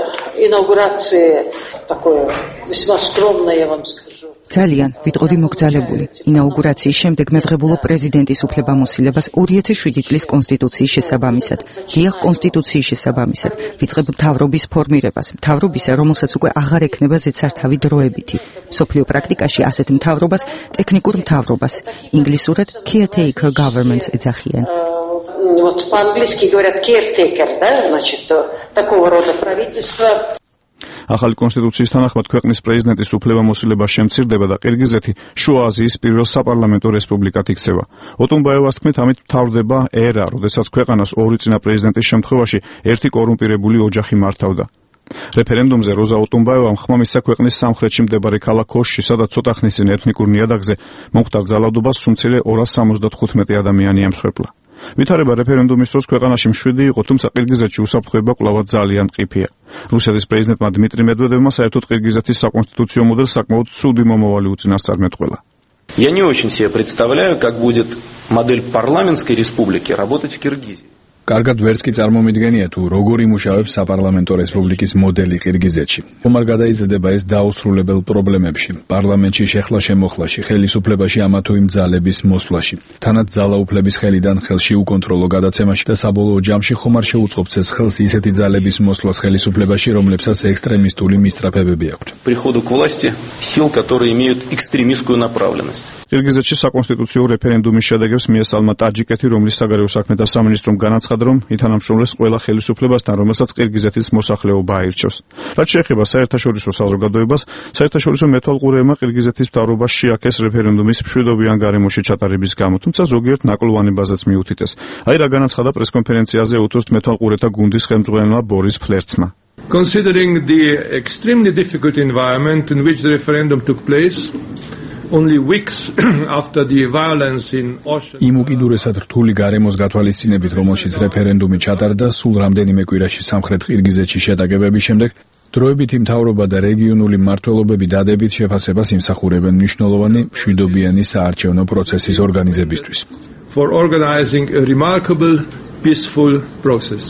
инаугурации такое весьма скромное, я вам скажу. ძალიან ვიტყოდი მოგზალებული. ინაუგურაციის შემდეგ მე ვღებულობ პრეზიდენტის უფლებამოსილებას 2007 წლის კონსტიტუციის შესაბამისად. დიახ, კონსტიტუციის შესაბამისად. ვიწყებ მთავრობის ფორმირებას. მთავრობისა, რომელსაც უკვე აღარ ექნება ზეცართავი დროებითი. მსოფლიო პრაქტიკაში ასეთ მთავრობას ტექნიკურ მთავრობას, ინგლისურად caretaker governments ეძახიან. Вот по-английски говорят caretaker, да, значит, такого рода правительство. ახალი კონსტიტუციის თანახმად ქვეყნის პრეზიდენტის უფლებამოსილება შემცირდება და ყირგიზეთი შუა აზიის პირველ საპარლამენტო რესპუბლიკად იქცევა. ოტუნბაევას თქმით, ამით მთავრდება ერა, როდესაც ქვეყანას ორი წინა პრეზიდენტის შემთხვევაში ერთი კორუმპირებული ოჯახი მართავდა. რეფერენდუმზე როზა უტუნბაევამ ხმა მისცა ქვეყნის სამხრეთში მდებარე ქალაქ ოშში, სადაც ცოტა ხნის წინ ეთნიკურ ნიადაგზე მომხდარ ძალადობას სუმცირე 275 ადამიანი ემსხვერპლა. ვითარება რეფერენდუმის დროს ქვეყანაში მშვიდი იყო, თუმცა ყირგიზეთში უსაფრთხოება კვლავაც ძალიან მყიფეა. რუსეთის პრეზიდენტმა დმიტრი მედვედევმა საერთოდ ყირგიზეთის საკონსტიტუციო მოდელს საკმაოდ ცუდი მომავალი უწინასწარმეტყველა. Я не очень себе представляю, как будет модель парламентской республики работать в Киргизии. კარგად ვერც კი წარმომიდგენია თუ როგორ იმუშავებს საპარლამენტო რესპუბლიკის მოდელი ყირგიზეთში. ხომარ გადაიზრდება ეს დაუსრულებელ პრობლემებში, პარლამენტში შეხლა-შემოხლაში, ხელისუფლებაში ამა თუ იმ ძალების მოსვლაში, თანაც ძალაუფლების ხელიდან ხელში უკონტროლო გადაცემაში და საბოლოო ჯამში ხომარ შეუწყობს ეს ხელს ისეთი ძალების მოსვლას ხელისუფლებაში, რომლებსაც ექსტრემისტული მისწრაფებები აქვთ. Приходу к власти сил, которые имеют экстремистскую направленность. ყირგიზეთში საკონსტიტუციო რეფერენდუმის შედეგებს მიესალმა ტაჯიკეთი, რომლის საგარეო საქმეთა სამინისტრომ განაცხადა, რომ ითანამშრომლებს ყველა ხელისუფლებასთან, რომელსაც ყირგიზეთის მოსახლეობა აირჩევს. რაც შეეხება საერთაშორისო საზოგადოებას, საერთაშორისო მეთვალყურეებმა ყირგიზეთის მთავრობას შეაქეს რეფერენდუმის მშვიდობიან გარემოში ჩატარების გამო, თუმცა ზოგიერთ ნაკლოვანებაზეც მიუთითეს. აი რა განაცხადა პრესკონფერენციაზე უთოს მეთვალყურეთა გუნდის ხელმძღვანელმა ბორის ფლერცმა. Considering the extremely difficult environment in which the referendum took place, only weeks after the violence in Osh. იმ უკიდურესად რთული გარემოს გათვალისწინებით, რომელშიც რეფერენდუმი ჩატარდა, სულ რამდენიმე კვირაში სამხრეთ ყირგიზეთში შეტაკებების შემდეგ, დროებითი მთავრობა და რეგიონული მმართველობები დადებით შეფასებას იმსახურებენ მნიშვნელოვანი მშვიდობიანი საარჩევნო პროცესის ორგანიზებისთვის. For organizing a remarkable peaceful process.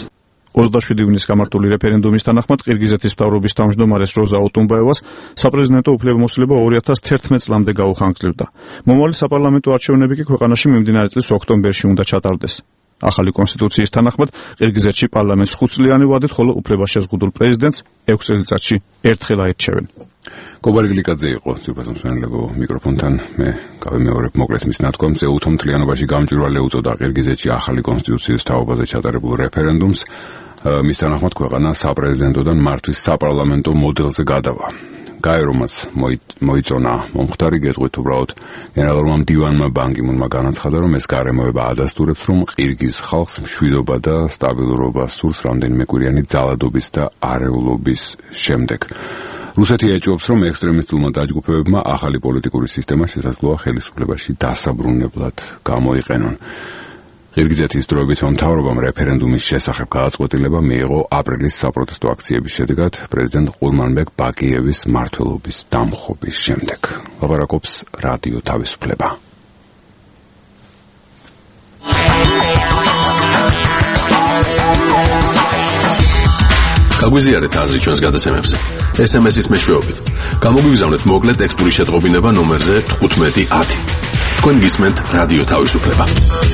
27 ივნისს გამართული რეფერენდუმის თანახმად ყირგიზეთის მთავრობის თავმჯდომარეს როზა უტუნბაევას საპრეზიდენტო უფლებამოსილება 2011 წლამდე გაუხანგრძლივდა. მომავალი საპარლამენტო არჩევნები კი ქვეყანაში მიმდინარე წლის ოქტომბერში უნდა ჩატარდეს. ახალი კონსტიტუციის თანახმად ყირგიზეთში პარლამენტს 5 წლიანი ვადით, ხოლო უფლებაშეზღუდულ პრეზიდენტს 6 წელიწადში ერთხელ აირჩევენ. კობარი გლიკაძე იყო ციფროსმენელებო მიკროფონთან. მე გავიმეორებ მოკლედ მის ნათქვამს, უთომთლიანობაში გამჭვირვალე უწოდა ყირგიზეთში ახალი კონსტიტუციის თაობაზე ჩატარებულ რეფერენდუმს. მის თანახმად ქვეყანა საპრეზიდენტოდან მართვის საპარლამენტო მოდელზე გადავა. გაერომაც მოიწონა მომხდარი გეტყვით, უბრალოდ გენერალურმა მდივანმა ბან კი მუნმა განაცხადა, რომ ეს გარემოება ადასტურებს, რომ ყირგიზ ხალხს მშვიდობა და სტაბილურობა სურს რამდენიმე კვირიანი ძალადობის და არეულობის შემდეგ. რუსეთი ეჭვობს, რომ ექსტრემისტულმა დაჯგუფებებმა ახალი პოლიტიკური სისტემა შესაძლოა ხელისუფლებაში დასაბრუნებლად გამოიყენონ. ყირგიზეთის დროებითმა მთავრობამ რეფერენდუმის შესახებ გადაწყვეტილება მიიღო აპრილის საპროტესტო აქციების შედეგად პრეზიდენტ ყურმანბეკ ბაკიევის მმართველობის დამხობის შემდეგ. ლაპარაკობს რადიო თავისუფლება. გაგვიზიარეთ აზრი ჩვენს გადაცემებზე. SMS-ის მეშვეობით. გამოგვიგზავნეთ მოკლე ტექსტური შეტყობინება ნომერზე 1510. თქვენ გისმენთ რადიო თავისუფლება.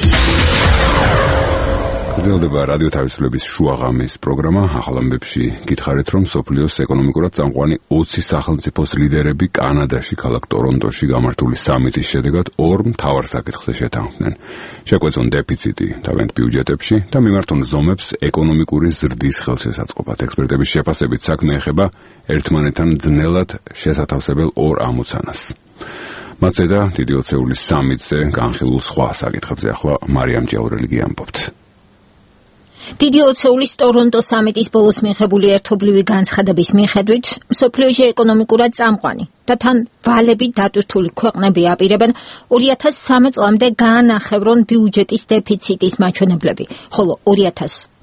გრძელდება რადიო თავისუფლების შუაღამის პროგრამა. ახალ ამბებში გითხარით, რომ სოფლიოს ეკონომიკურად წამყვანი 20 სახელმწიფოს ლიდერები კანადაში ქალაქ ტორონტოში გამართული სამიტის შედეგად ორ მთავარ საკითხზე შეთანხმდნენ. შეკვეცონ დეფიციტი თავიანთ ბიუჯეტებში და მიმართონ ზომებს ეკონომიკური ზრდის ხელშესაწყობად. ექსპერტების შეფასებით საქმე ეხება ერთმანეთთან ძნელად შესათავსებელ ორ ამოცანას. მათზე და დიდი ოცეულის სამიტზე განხილულ სხვა საკითხებზე ახლა მარიამ ჭაურელი გიამბობთ. დიდი ოცეულის ტორონტო სამიტის ბოლოს მიღებული ერთობლივი განცხადების მიხედვით, მსოფლიოში ეკონომიკურად წამყვანი და თან ვალები დატვირთული ქვეყნები აპირებენ 2013 წლამდე გაანახევრონ ბიუჯეტის დეფიციტის მაჩვენებლები, ხოლო 2014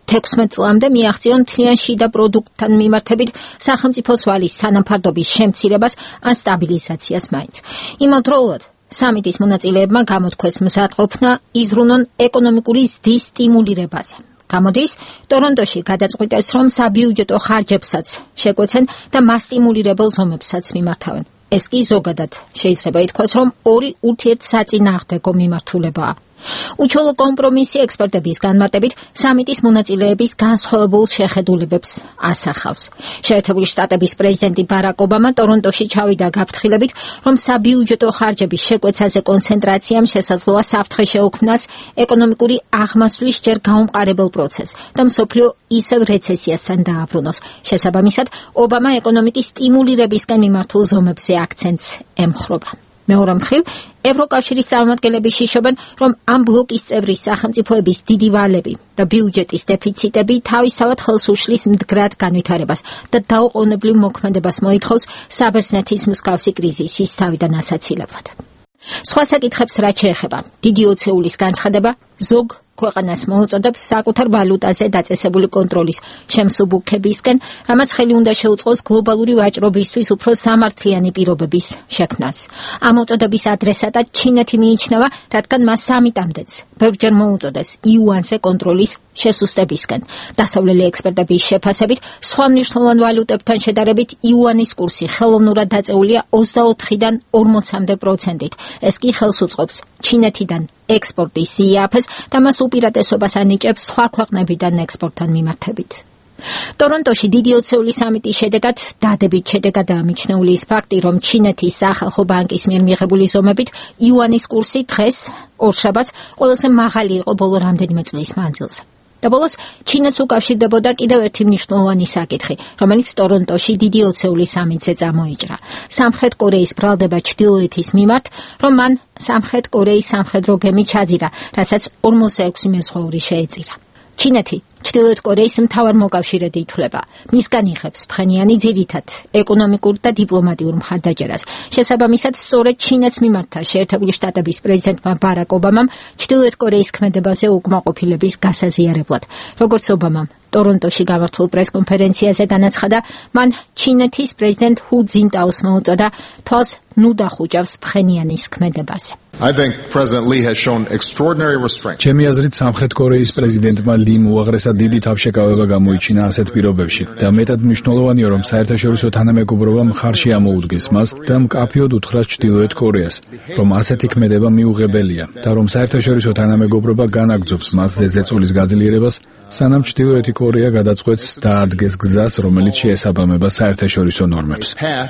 16 წლამდე მიაღწიონ მთლიან შიდა პროდუქტთან მიმართებით სახელმწიფოს ვალის თანამფარდობის შემცირებას ან სტაბილიზაციას მაინც. იმავდროულად სამიტის მონაწილეებმა გამოთქვეს მზადყოფნა იზრუნონ ეკონომიკური ზრდის სტიმულირებაზე. გამოდის, ტორონტოში გადაწყვიტეს, რომ საბიუჯეტო ხარჯებსაც შეკვეცენ და მასტიმულირებელ ზომებსაც მიმართავენ. ეს კი ზოგადად შეიძლება ითქვას, რომ ორი ურთიერთსაწინააღმდეგო მიმართულებაა. უჩვეულო კომპრომისი ექსპერტების განმარტებით სამიტის მონაწილეების განსხვავებულ შეხედულებებს ასახავს. შეერთებული შტატების პრეზიდენტი ბარაკ ობამა ტორონტოში ჩავიდა გაფრთხილებით, რომ საბიუჯეტო ხარჯების შეკვეცაზე კონცენტრაციამ შესაძლოა საფრთხე შეუქმნას ეკონომიკური აღმასვლის ჯერ გაუმყარებელ პროცესს და მსოფლიო ისევ რეცესიასთან დააბრუნოს. შესაბამისად, ობამა ეკონომიკის სტიმულირებისკენ მიმართულ ზომებზე აქცენტს ემხრობა. მეორე მხრივ, ევროკავშირის წარმომადგენლები შიშობენ, რომ ამ ბლოკის წევრი სახელმწიფოების დიდი ვალები და ბიუჯეტის დეფიციტები თავისთავად ხელს უშლის მდგრად განვითარებას და დაუყოვნებლივ მოქმედებას მოითხოვს საბერძნეთის მსგავსი კრიზისის თავიდან ასაცილებლად. სხვა საკითხებს რაც შეეხება, დიდი ოცეულის განცხადება ზოგ ქვეყანას მოუწოდებს საკუთარ ვალუტაზე დაწესებული კონტროლის შემსუბუქებისკენ, რამაც ხელი უნდა შეუწყოს გლობალური ვაჭრობისთვის უფრო სამართლიანი პირობების შექმნას. ამ მოწოდების ადრესატად ჩინეთი მიიჩნევა, რადგან მას სამიტამდეც ბევრჯერ მოუწოდეს იუანზე კონტროლის შესუსტებისკენ. დასავლელი ექსპერტების შეფასებით, სხვა მნიშვნელოვან ვალუტებთან შედარებით იუანის კურსი ხელოვნურად დაწეულია 24-დან 40-მდე პროცენტით. ეს კი ხელს უწყობს ჩინეთიდან ექსპორტის იაფეს და მას უპირატესობას ანიჭებს სხვა ქვეყნებიდან ექსპორტთან მიმართებით. ტორონტოში დიდი ოცეულის სამიტის შედეგად დადებით შედეგადაა მიჩნეული ის ფაქტი, რომ ჩინეთის სახალხო ბანკის მიერ მიღებული ზომებით იუანის კურსი დღეს ორშაბათს ყველაზე მაღალი იყო ბოლო რამდენიმე წლის მანძილზე. და ბოლოს ჩინეთს უკავშირდებოდა კიდევ ერთი მნიშვნელოვანი საკითხი, რომელიც ტორონტოში დიდი ოცეულის სამიტზე წამოიჭრა. სამხრეთ კორეის ბრალდება ჩრდილოეთის მიმართ, რომ მან სამხრეთ კორეის სამხედრო გემი ჩაძირა, რასაც 46 მეზღვაური შეეწირა. ჩინეთი ჩრდილოეთ კორეის მთავარ მოკავშირედ ითვლება. მისგან იღებს ფხენიანი ძირითად ეკონომიკურ და დიპლომატიურ მხარდაჭერას. შესაბამისად, სწორედ ჩინეთს მიმართა შეერთებული შტატების პრეზიდენტმა ბარაკ ობამამ ჩრდილოეთ კორეის ქმედებაზე უკმაყოფილების გასაზიარებლად. როგორც ობამამ ტორონტოში გამართულ პრესკონფერენციაზე განაცხადა, მან ჩინეთის პრეზიდენტ ჰუ ძინტაოს მოუწოდა თვალს ნუ დახუჭავს ფხენიანის ქმედებაზე. I think President Lee has shown extraordinary restraint. ჩემი აზრით, სამხრეთ კორეის პრეზიდენტმა ლიმ უაღრესად დიდი თავშეკავება გამოიჩინა ასეთ პირობებში და მეტად მნიშვნელოვანია, რომ საერთაშორისო თანამეგობრობა მხარში ამოუდგეს მას და მკაფიოდ უთხრას ჩრდილოეთ კორეას, რომ ასეთი ქმედება მიუღებელია და რომ საერთაშორისო თანამეგობრობა განაგრძობს მასზე ზეწოლის გაძლიერებას, სანამ ჩრდილოეთი კორეა გადაწყვეტს და ადგენს გზას, რომელიც შეესაბამება საერთაშორისო ნორმებს.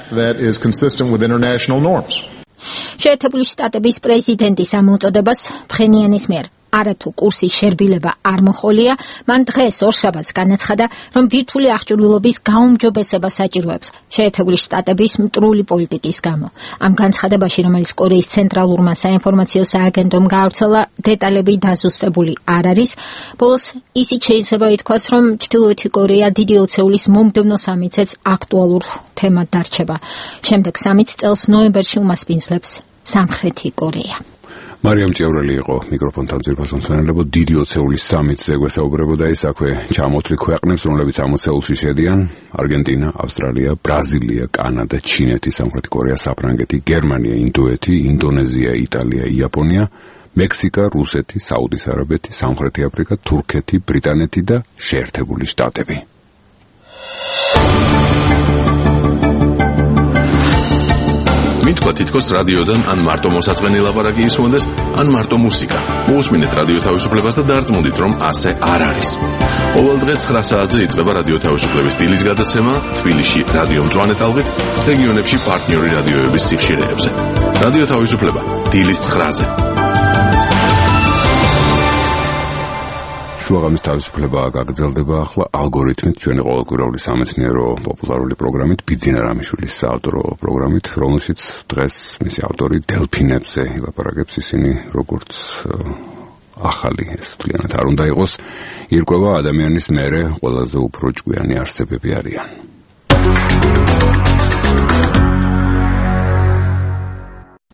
შეერთებული შტატების პრეზიდენტის ამ მოწოდებას ფხენიანის მიერ არათუ კურსის შერბილება არ მოხოლია, მან დღეს ორშაბათს განაცხადა, რომ ბირთვული აღჭურვილობის გაუმჯობესება საჭიროებს შეერთებული შტატების მტრული პოლიტიკის გამო. ამ განცხადებაში, რომელიც კორეის ცენტრალურმა საინფორმაციო სააგენტომ გაავრცელა, დეტალები დაზუსტებული არ არის. ბოლოს ისიც შეიძლება ითქვას, რომ ჩრდილოეთი კორეა დიდი ოცეულის მომდევნო სამიტზეც აქტუალურ თემად დარჩება. შემდეგ სამიტს წელს ნოემბერში უმასპინძლებს სამხრეთი კორეა. მარიამ ჭიაურელი იყო მიკროფონთან ძირფას მსმენელებო. დიდი ოცეულის სამიტზე გვესაუბრებოდა ის აქვე ჩამოთვლი ქვეყნებს, რომლებიც ამ ოცეულში შედიან: არგენტინა, ავსტრალია, ბრაზილია, კანადა, ჩინეთი, სამხრეთი კორეა, საფრანგეთი, გერმანია, ინდოეთი, ინდონეზია, იტალია, იაპონია, მექსიკა, რუსეთი, საუდის არაბეთი, სამხრეთი აფრიკა, თურქეთი, ბრიტანეთი და შეერთებული შტატები. მითქვა თითქოს რადიოდან ან მარტო მოსაწყენი ლაპარაკი ისმოდეს, ან მარტო მუსიკა. მოусმინეთ რადიო თავისუფლებას და დარწმუნდით, რომ ასე არ არის. ყოველ დღე 9 საათზე იწყება რადიო თავისუფლების დილის გადაცემა თბილისში რადიო მწვანე ტალღით, რეგიონებში პარტნიორი რადიოების სიხშირეებზე. რადიო თავისუფლება დილის 9-ზე. შუაღამის თავისუფლება გაგრძელდება ახლა ალგორითმით, ჩვენი ყოველკვირეული სამეცნიერო პოპულარული პროგრამით, ბიძინა რამიშვილის საავტორო პროგრამით, რომელშიც დღეს მისი ავტორი დელფინებზე ილაპარაკებს. ისინი როგორც ახალი, ეს თლიანად არ უნდა იყოს, ირკვევა ადამიანის მერე ყველაზე უფრო ჭკვიანი არსებები არიან.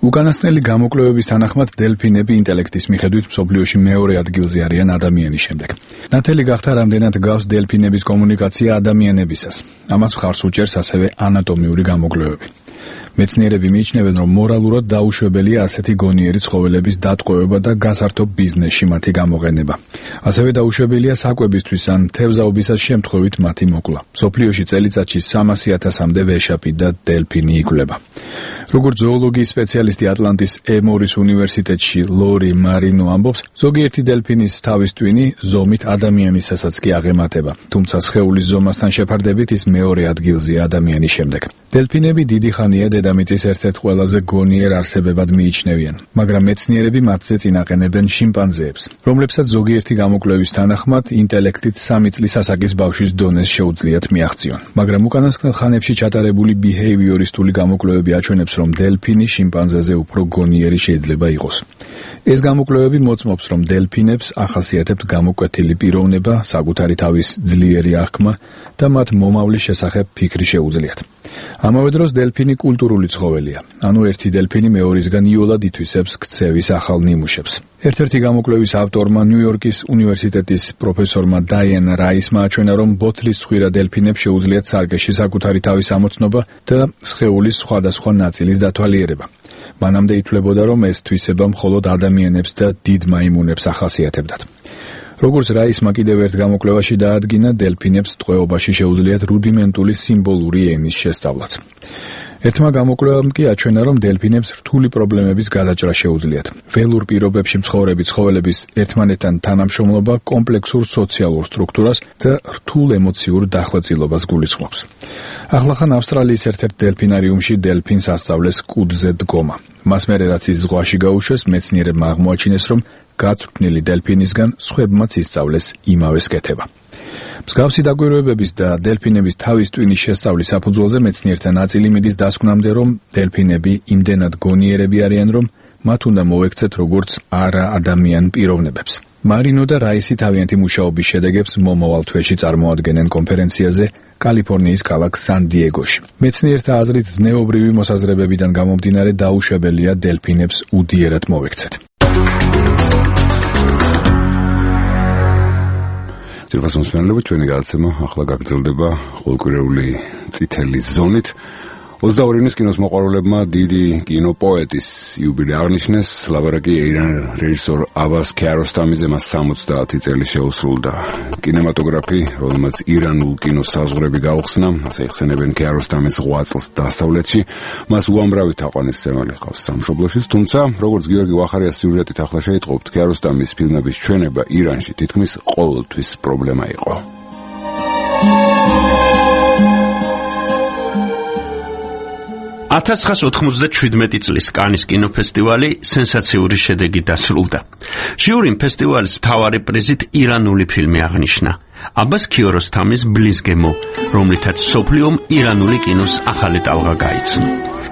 უკანასკნელი გამოკვლევების თანახმად დელფინები ინტელექტის მიხედვით მსოფლიოში მეორე ადგილზე არიან ადამიანის შემდეგ. ნათელი გახდა რამდენად გავს დელფინების კომუნიკაცია ადამიანებისას. ამას მხარს უჭერს ასევე ანატომიური გამოკვლევები. მეცნიერები მიიჩნევენ, რომ მორალურად დაუშვებელია ასეთი გონიერი ცხოველების დატყვევება და გასართობ ბიზნესში მათი გამოყენება. ასევე დაუშვებელია საკვებისთვის ან თევზაობისას შემთხვევით მათი მოკლა. მსოფლიოში წელიწადში 300,000-მდე ვეშაპი და დელფინი იკვლება. როგორც ზოოლოგიის სპეციალისტი ატლანტის ემორის უნივერსიტეტში ლორი მარინო ამბობს, ზოგიერთი დელფინის თავის ტვინი ზომით ადამიანისასაც კი აღემატება, თუმცა სხეულის ზომასთან შეფარდებით ის მეორე ადგილზეა ადამიანის შემდეგ. დელფინები დიდი ხანია დედამიწის ერთ-ერთ ყველაზე გონიერ არსებებად მიიჩნევიან, მაგრამ მეცნიერები მათზე წინაყენებენ შიმპანზეებს, რომლებსაც ზოგიერთი გამოკვლევის თანახმად ინტელექტით 3 წლის ასაკის ბავშვის დონეს შეუძლიათ მიაღწიონ. მაგრამ უკანასკნელ ხანებში ჩატარებული ბიჰეივიორისტული გამოკვლევები აჩვენებს, რომ დელფინი შიმპანზეზე უფრო გონიერი შეიძლება იყოს. ეს გამოკვლევები მოწმობს, რომ დელფინებს ახასიათებთ გამოკვეთილი პიროვნება, საკუთარი თავის ძლიერი აღქმა და მათ მომავლის შესახებ ფიქრი შეუძლიათ. ამავე დროს დელფინი კულტურული ცხოველია, ანუ ერთი დელფინი მეორისგან იოლად ითვისებს ქცევის ახალ ნიმუშებს. ერთ-ერთი გამოკვლევის ავტორმა ნიუ-იორკის უნივერსიტეტის პროფესორმა დაიანა რაისმა აჩვენა, რომ ბოთლის ცხვირა დელფინებს შეუძლიათ სარკეში საკუთარი თავის ამოცნობა და სხეულის სხვადასხვა ნაწილის დათვალიერება. მანამდე ითვლებოდა, რომ ეს თვისება მხოლოდ ადამიანებს და დიდ მაიმუნებს ახასიათებდათ. როგორც რაისმა კიდევ ერთ გამოკვლევაში დაადგინა, დელფინებს ტყვეობაში შეუძლიათ რუდიმენტული სიმბოლური ენის შესწავლაც. ერთმა გამოკვლევამ კი აჩვენა, რომ დელფინებს რთული პრობლემების გადაჭრა შეუძლიათ. ველურ პირობებში მცხოვრები ცხოველების ერთმანეთთან თანამშრომლობა კომპლექსურ სოციალურ სტრუქტურას და რთულ ემოციურ დახვეწილობას გულისხმობს. ახლახან ავსტრალიის ერთ-ერთ დელფინარიუმში დელფინს ასწავლეს კუდზე დგომა. მას მერე რაც ის ზღვაში გაუშვეს, მეცნიერებმა აღმოაჩინეს, რომ გაწვრთნილი დელფინისგან სხვებმაც ისწავლეს იმავეს კეთება. მსგავსი დაკვირვებების და დელფინების თავის ტვინის შესწავლის საფუძველზე მეცნიერთა ნაწილი მიდის დასკვნამდე, რომ დელფინები იმდენად გონიერები არიან, რომ მათ უნდა მოვექცეთ როგორც არა ადამიან პიროვნებებს. მარინო და რაისი თავიანთი მუშაობის შედეგებს მომავალ თვეში წარმოადგენენ კონფერენციაზე კალიფორნიის ქალაქ სან-დიეგოში. მეცნიერთა აზრით, ზნეობრივი მოსაზრებებიდან გამომდინარე დაუშვებელია დელფინებს უდიერად მოვექცეთ. ძირფას მსმენელებო, ჩვენი გადაცემა ახლა გაგრძელდება ყოველკვირეული წითელი ზონით. 22 ივნის კინოს მოყვარულებმა დიდი კინოპოეტის იუბილე აღნიშნეს. ლაბარაკი ირან რეჟისორ აბას ქიაროსტამიზე მას 70 წელი შეუსრულდა. კინემატოგრაფი, რომელმაც ირანულ კინოს საზღვრები გაუხსნა, ასე იხსენებენ ქიაროსტამის 8 წელს დასავლეთში, მას უამრავი თაყვანისმცემელი ჰყავს სამშობლოშიც, თუმცა, როგორც გიორგი ვახარიას სიუჟეტით ახლა შეიტყობთ, ქიაროსტამის ფილმების ჩვენება ირანში თითქმის ყოველთვის პრობლემა იყო. 1997 წლის კანის კინოფესტივალი სენსაციური შედეგით დასრულდა. ჟიურიმ ფესტივალის მთავარი პრიზით ირანული ფილმი აღნიშნა. აბას ქიაროსტამის ბლიზგემო, რომლითაც მსოფლიომ ირანული კინოს ახალი ტალღა გაიცნო.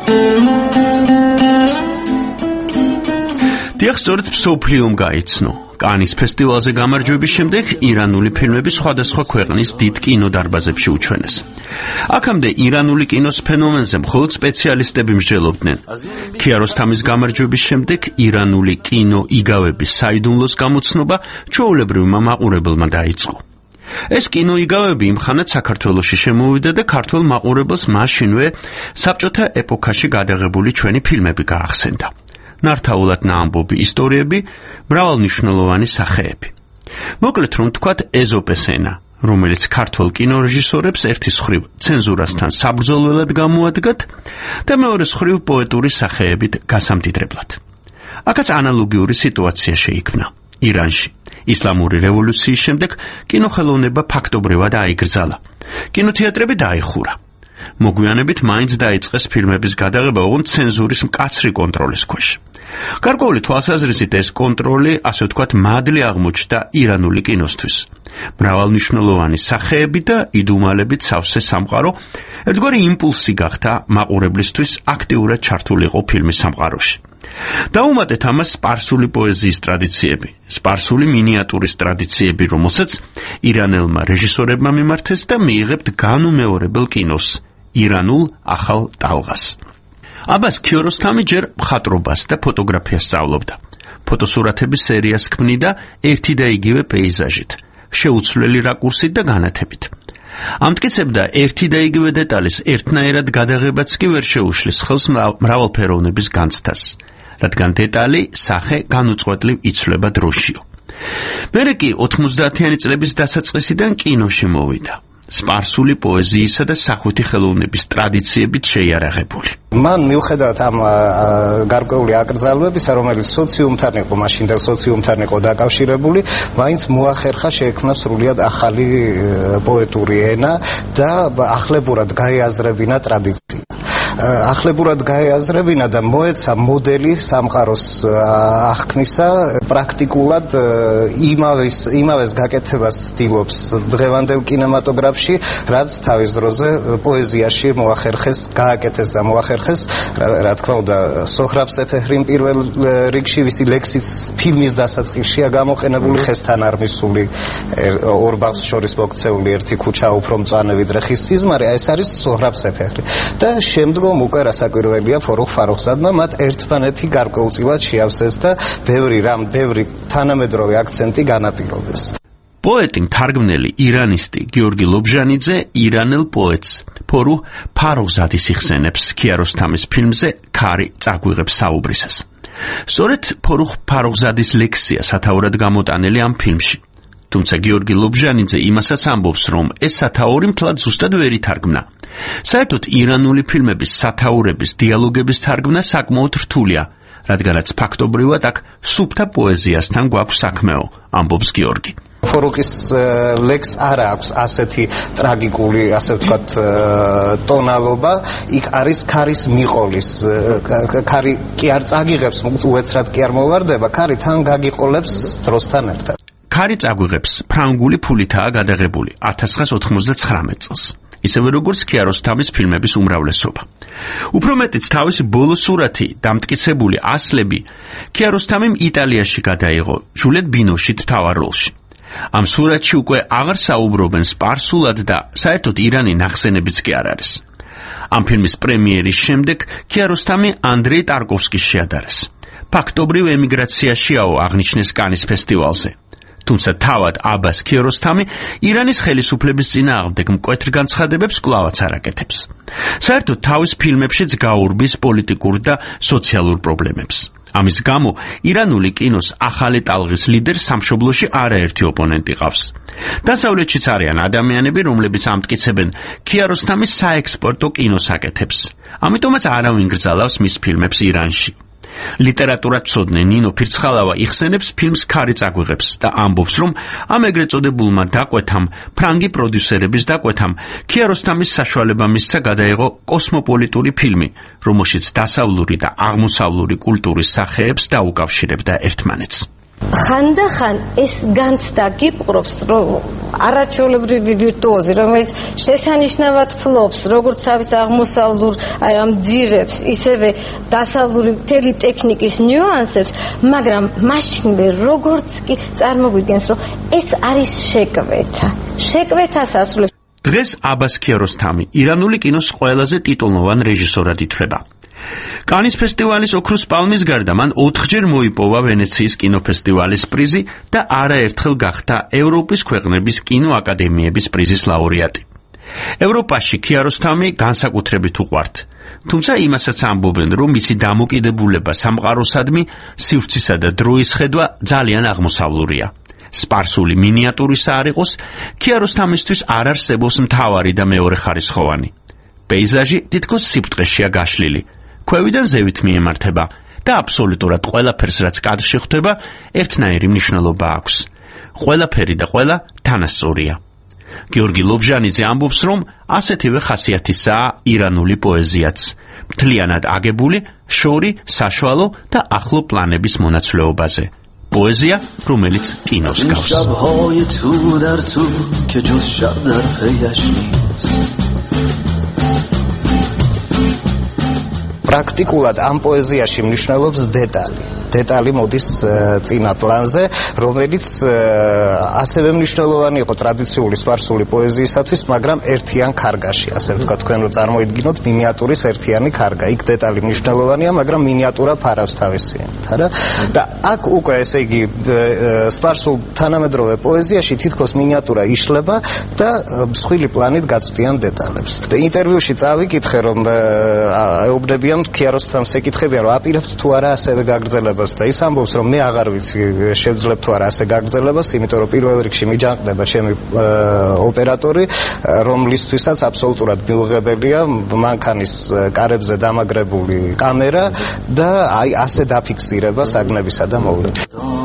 დიახ, სწორედ მსოფლიომ გაიცნო. კანის ფესტივალზე გამარჯვების შემდეგ ირანული ფილმები სხვადასხვა ქვეყნის დიდ კინოდარბაზებში უჩვენეს. აქამდე ირანული კინოს ფენომენზე მხოლოდ სპეციალისტები მსჯელობდნენ. ქიაროსტამის გამარჯვების შემდეგ ირანული კინო იგავების საიდუმლოს გამოცნობა ჩვეულებრივმა მაყურებელმა დაიწყო. ეს კინოიგავები იმხანად საქართველოში შემოვიდა და ქართველ მაყურებელს მაშინვე საბჭოთა ეპოქაში გადაღებული ჩვენი ფილმები გაახსენდა. ნართაულად ნაამბობი ისტორიები, მრავალნიშნულოვანი სახეები. მოკლედ რომ თქვათ, ეზოპეს ენა, რომელიც ქართველ კინორეჟისორებს ერთის მხრივ ცენზურასთან საბრძოლველად გამოადგათ და მეორეს მხრივ პოეტური სახეებით გასამდიდრებლად. აქაც ანალოგიური სიტუაცია შეიქმნა. ირანში ისლამური რევოლუციის შემდეგ კინოხელოვნება ფაქტობრივად აიგრძალა. კინოთეატრები დაიხურა. მოგვიანებით მაინც დაიწყეს ფილმების გადაღება ოღონდ ცენზურის მკაცრი კონტროლის ქვეშ. გარკვეული თვალსაზრისით ეს კონტროლი, ასე ვთქვათ, მადლი აღმოჩნდა ირანული კინოსთვის. მრავალნიშნულოვანი სახეები და იდუმალებით სავსე სამყარო ერთგვარი იმპულსი გახდა მაყურებლისთვის აქტიურად ჩართულიყო ფილმის სამყაროში. დაუმატეთ ამას სპარსული პოეზიის ტრადიციები, სპარსული მინიატურის ტრადიციები, რომელსაც ირანელმა რეჟისორებმა მიმართეს და მიიღებთ განუმეორებელ კინოს, ირანულ ახალ ტალღას. აბას ქიაროსთამი ჯერ მხატვრობას და ფოტოგრაფიას სწავლობდა. ფოტოსურათების სერიას ქმნიდა ერთი და იგივე პეიზაჟით, შეუცვლელი რაკურსით და განათებით. ამტკიცებდა ერთი და იგივე დეტალის ერთნაირად გადაღებაც კი ვერ შეუშლის ხელს მრავალფეროვნების განცდას, რადგან დეტალი, სახე განუწყვეტლივ იცვლება დროშიო. მერე კი 90-იანი წლების დასაწყისიდან კინოში მოვიდა. სპარსული პოეზიისა და სახვითი ხელოვნების ტრადიციებით შეიარაღებული. მან მიუხედავად ამ გარკვეული აკრძალვებისა, რომელიც სოციუმთან იყო, მაშინდელ სოციუმთან იყო დაკავშირებული, მაინც მოახერხა შეექმნა სრულიად ახალი პოეტური ენა და ახლებურად გაეაზრებინა ტრადიცია. ახლებურად გაეაზრებინა და მოეცა მოდელი სამყაროს აღქმისა, პრაქტიკულად იმავეს გაკეთებას ცდილობს დღევანდელ კინემატოგრაფში, რაც თავის დროზე პოეზიაში მოახერხეს, გააკეთეს და მოახერხეს, რა თქმა უნდა, სოჰრაბ სეფეჰრიმ პირველ რიგში, ვისი ლექსიც ფილმის დასაწყისშია გამოყენებული, ხესთან არ მისული ორ ბავშვს შორის მოქცეული ერთი ქუჩა უფრო მწვანე ვიდრე ხის სიზმარი, ეს არის სოჰრაბ სეფეჰრი. და შემდგომ უკვე რასაკვირველია ფორუხ ფაროხზადმა მათ ერთმანეთი გარკვეულწილად შეავსეს და ბევრი თანამედროვე აქცენტი განაპირობეს. პოეტი, მთარგმნელი, ირანისტი გიორგი ლობჟანიძე ირანელ პოეტს ფორუხ ფაროხზადის იხსენებს ქიაროსთამის ფილმზე „ქარი წაგვიღებს საუბრისას“. სწორედ ფორუხ ფაროხზადის ლექსია სათაურად გამოტანილი ამ ფილმში. თუმცა გიორგი ლობჟანიძე იმასაც ამბობს, რომ ეს სათაური მთლად ზუსტად ვერ ითარგმნა. საერთოდ ირანული ფილმების სათაურების დიალოგების თარგმნა საკმაოდ რთულია, რადგანაც ფაქტობრივად აქ სუფთა პოეზიასთან გვაქვს საქმეო, ამბობს გიორგი. ფორუხის ლექს არ აქვს ასეთი ტრაგიკული, ასე ვთქვათ, ტონალობა, იქ არის ქარის მიყოლის, ქარი კი არ წაგიღებს, უეცრად კი არ მოვარდება, ქარი თან გაგიყოლებს დროსთან ერთად. ქარი წაგვიღებს ფრანგული ფულითაა გადაღებული 1999 წელს. ისევე როგორც ქიაროსთამის ფილმების უმრავლესობა. უფრო მეტიც თავისი ბოლო სურათი, დამტკიცებული ასლები, ქიაროსთამიმ იტალიაში გადაიღო, ჟულეთ ბინოშით მთავარ როლში. ამ სურათში უკვე აღარ საუბრობენ სპარსულად და საერთოდ ირანი ნახსენებიც კი არ არის. ამ ფილმის პრემიერის შემდეგ ქიაროსთამი ანდრეი ტარკოვსკის შეადარეს. ფაქტობრივ ემიგრაციაშიაო აღნიშნეს კანის ფესტივალზე. თუმცა თავად აბას ქიაროსთამი ირანის ხელისუფლების წინააღმდეგ მკვეთრ განცხადებებს კვლავაც არ აკეთებს. საერთოდ თავის ფილმებშიც გაურბის პოლიტიკურ და სოციალურ პრობლემებს. ამის გამო ირანული კინოს ახალი ტალღის ლიდერს სამშობლოში არაერთი ოპონენტი ყავს. დასავლეთშიც არიან ადამიანები, რომლებიც ამტკიცებენ ქიაროსთამის საექსპორტო კინოს აკეთებს. ამიტომაც არავინ გრძალავს მის ფილმებს ირანში. ლიტერატურათმცოდნე ნინო ფირცხალავა იხსენებს ფილმს „ქარი წაგვიღებს“ და ამბობს, რომ ამ ეგრეთ წოდებულმა დაკვეთამ, ფრანგი პროდიუსერების დაკვეთამ, ქიაროსთამის საშუალება მისცა გადაიღო კოსმოპოლიტური ფილმი, რომელშიც დასავლური და აღმოსავლური კულტურის სახეებს დაუკავშირებდა ერთმანეთს. ხანდახან ეს განცდა გიპყრობს, რომ არაჩვეულებრივი ვირტუოზი, რომელიც შესანიშნავად ფლობს, როგორც თავის აღმოსავლურ ამ ძირებს, ისევე დასავლური მთელი ტექნიკის ნიუანსებს, მაგრამ მაშინვე როგორც კი წარმოგვიდგენს, რომ ეს არის შეკვეთას ასრულებს. დღეს აბას ქიაროსთამი ირანული კინოს ყველაზე ტიტულოვან რეჟისორად ითვლება. კანის ფესტივალის ოქროს პალმის გარდა მან 4-ჯერ მოიპოვა ვენეციის კინოფესტივალის პრიზი და არაერთხელ გახდა ევროპის ქვეყნების კინოაკადემიების პრიზის ლაურეატი. ევროპაში ქიაროსთამი განსაკუთრებით უყვართ, თუმცა იმასაც ამბობენ, რომ მისი დამოკიდებულება სამყაროსადმი, სივრცისა და დროის ხედვა ძალიან აღმოსავლურია. სპარსული მინიატურისა არ იყოს, ქიაროსთამისთვის არ არსებობს მთავარი და მეორეხარისხოვანი. პეიზაჟი თითქოს სიბრტყეშია გაშლილი. ქვევიდან ზევით მიემართება და აბსოლუტურად ყველაფერს, რაც კადრში ხვდება, ერთნაირი მნიშვნელობა აქვს. ყველაფერი და ყველა თანასწორია. გიორგი ლობჟანიძე ამბობს, რომ ასეთივე ხასიათისაა ირანული პოეზიაც. მთლიანად აგებული, შორი, საშუალო და ახლო პლანების მონაცვლეობაზე. პოეზია, რომელიც კინოს გავს. პრაქტიკულად ამ პოეზიაში მნიშვნელობს დეტალი. დეტალი მოდის წინა პლანზე, რომელიც ასევე მნიშვნელოვანი იყო ტრადიციული სპარსული პოეზიისათვის, მაგრამ ერთიან ქარგაში, ასე ვთქვა, თქვენ რო წარმოიდგინოთ მინიატურის ერთიანი ქარგა. იქ დეტალი მნიშვნელოვანია, მაგრამ მინიატურა ფარავს თავისიანად, არა? და აქ უკვე ესე იგი სპარსულ თანამედროვე პოეზიაში თითქოს მინიატურა იშლება და მსხვილი პლანით გაწვდიან დეტალებს. და ინტერვიუში წავიკითხე, რომ ეუბნებიან ქიაროსთამს ეკითხებიან, რომ აპირებთ თუ არა ასევე გაგრძელებას და ის ამბობს, რომ მე აღარ ვიცი შევძლებ თუ არა ასე გაგრძელებას, იმიტომ რომ პირველ რიგში მიჯანყდება ჩემი ოპერატორი, რომლისთვისაც აბსოლუტურად მიუღებელია მანქანის კარებზე დამაგრებული კამერა და აი ასე დაფიქსირება საგნებისა და მოვლენების.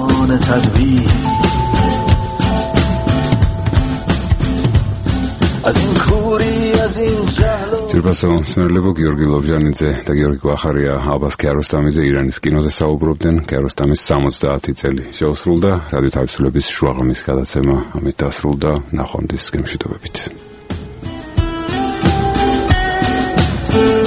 ძირფასო მსმენელებო, გიორგი ლობჟანიძე და გიორგი გვახარია აბას ქიაროსთამიძე ირანის კინოზე საუბრობდნენ. ქიაროსთამის 70 წელი შეუსრულდა. რადიო თავისუფლების შუაღამის გადაცემა ამით დასრულდა. ნახვამდის გემშვიდობებით.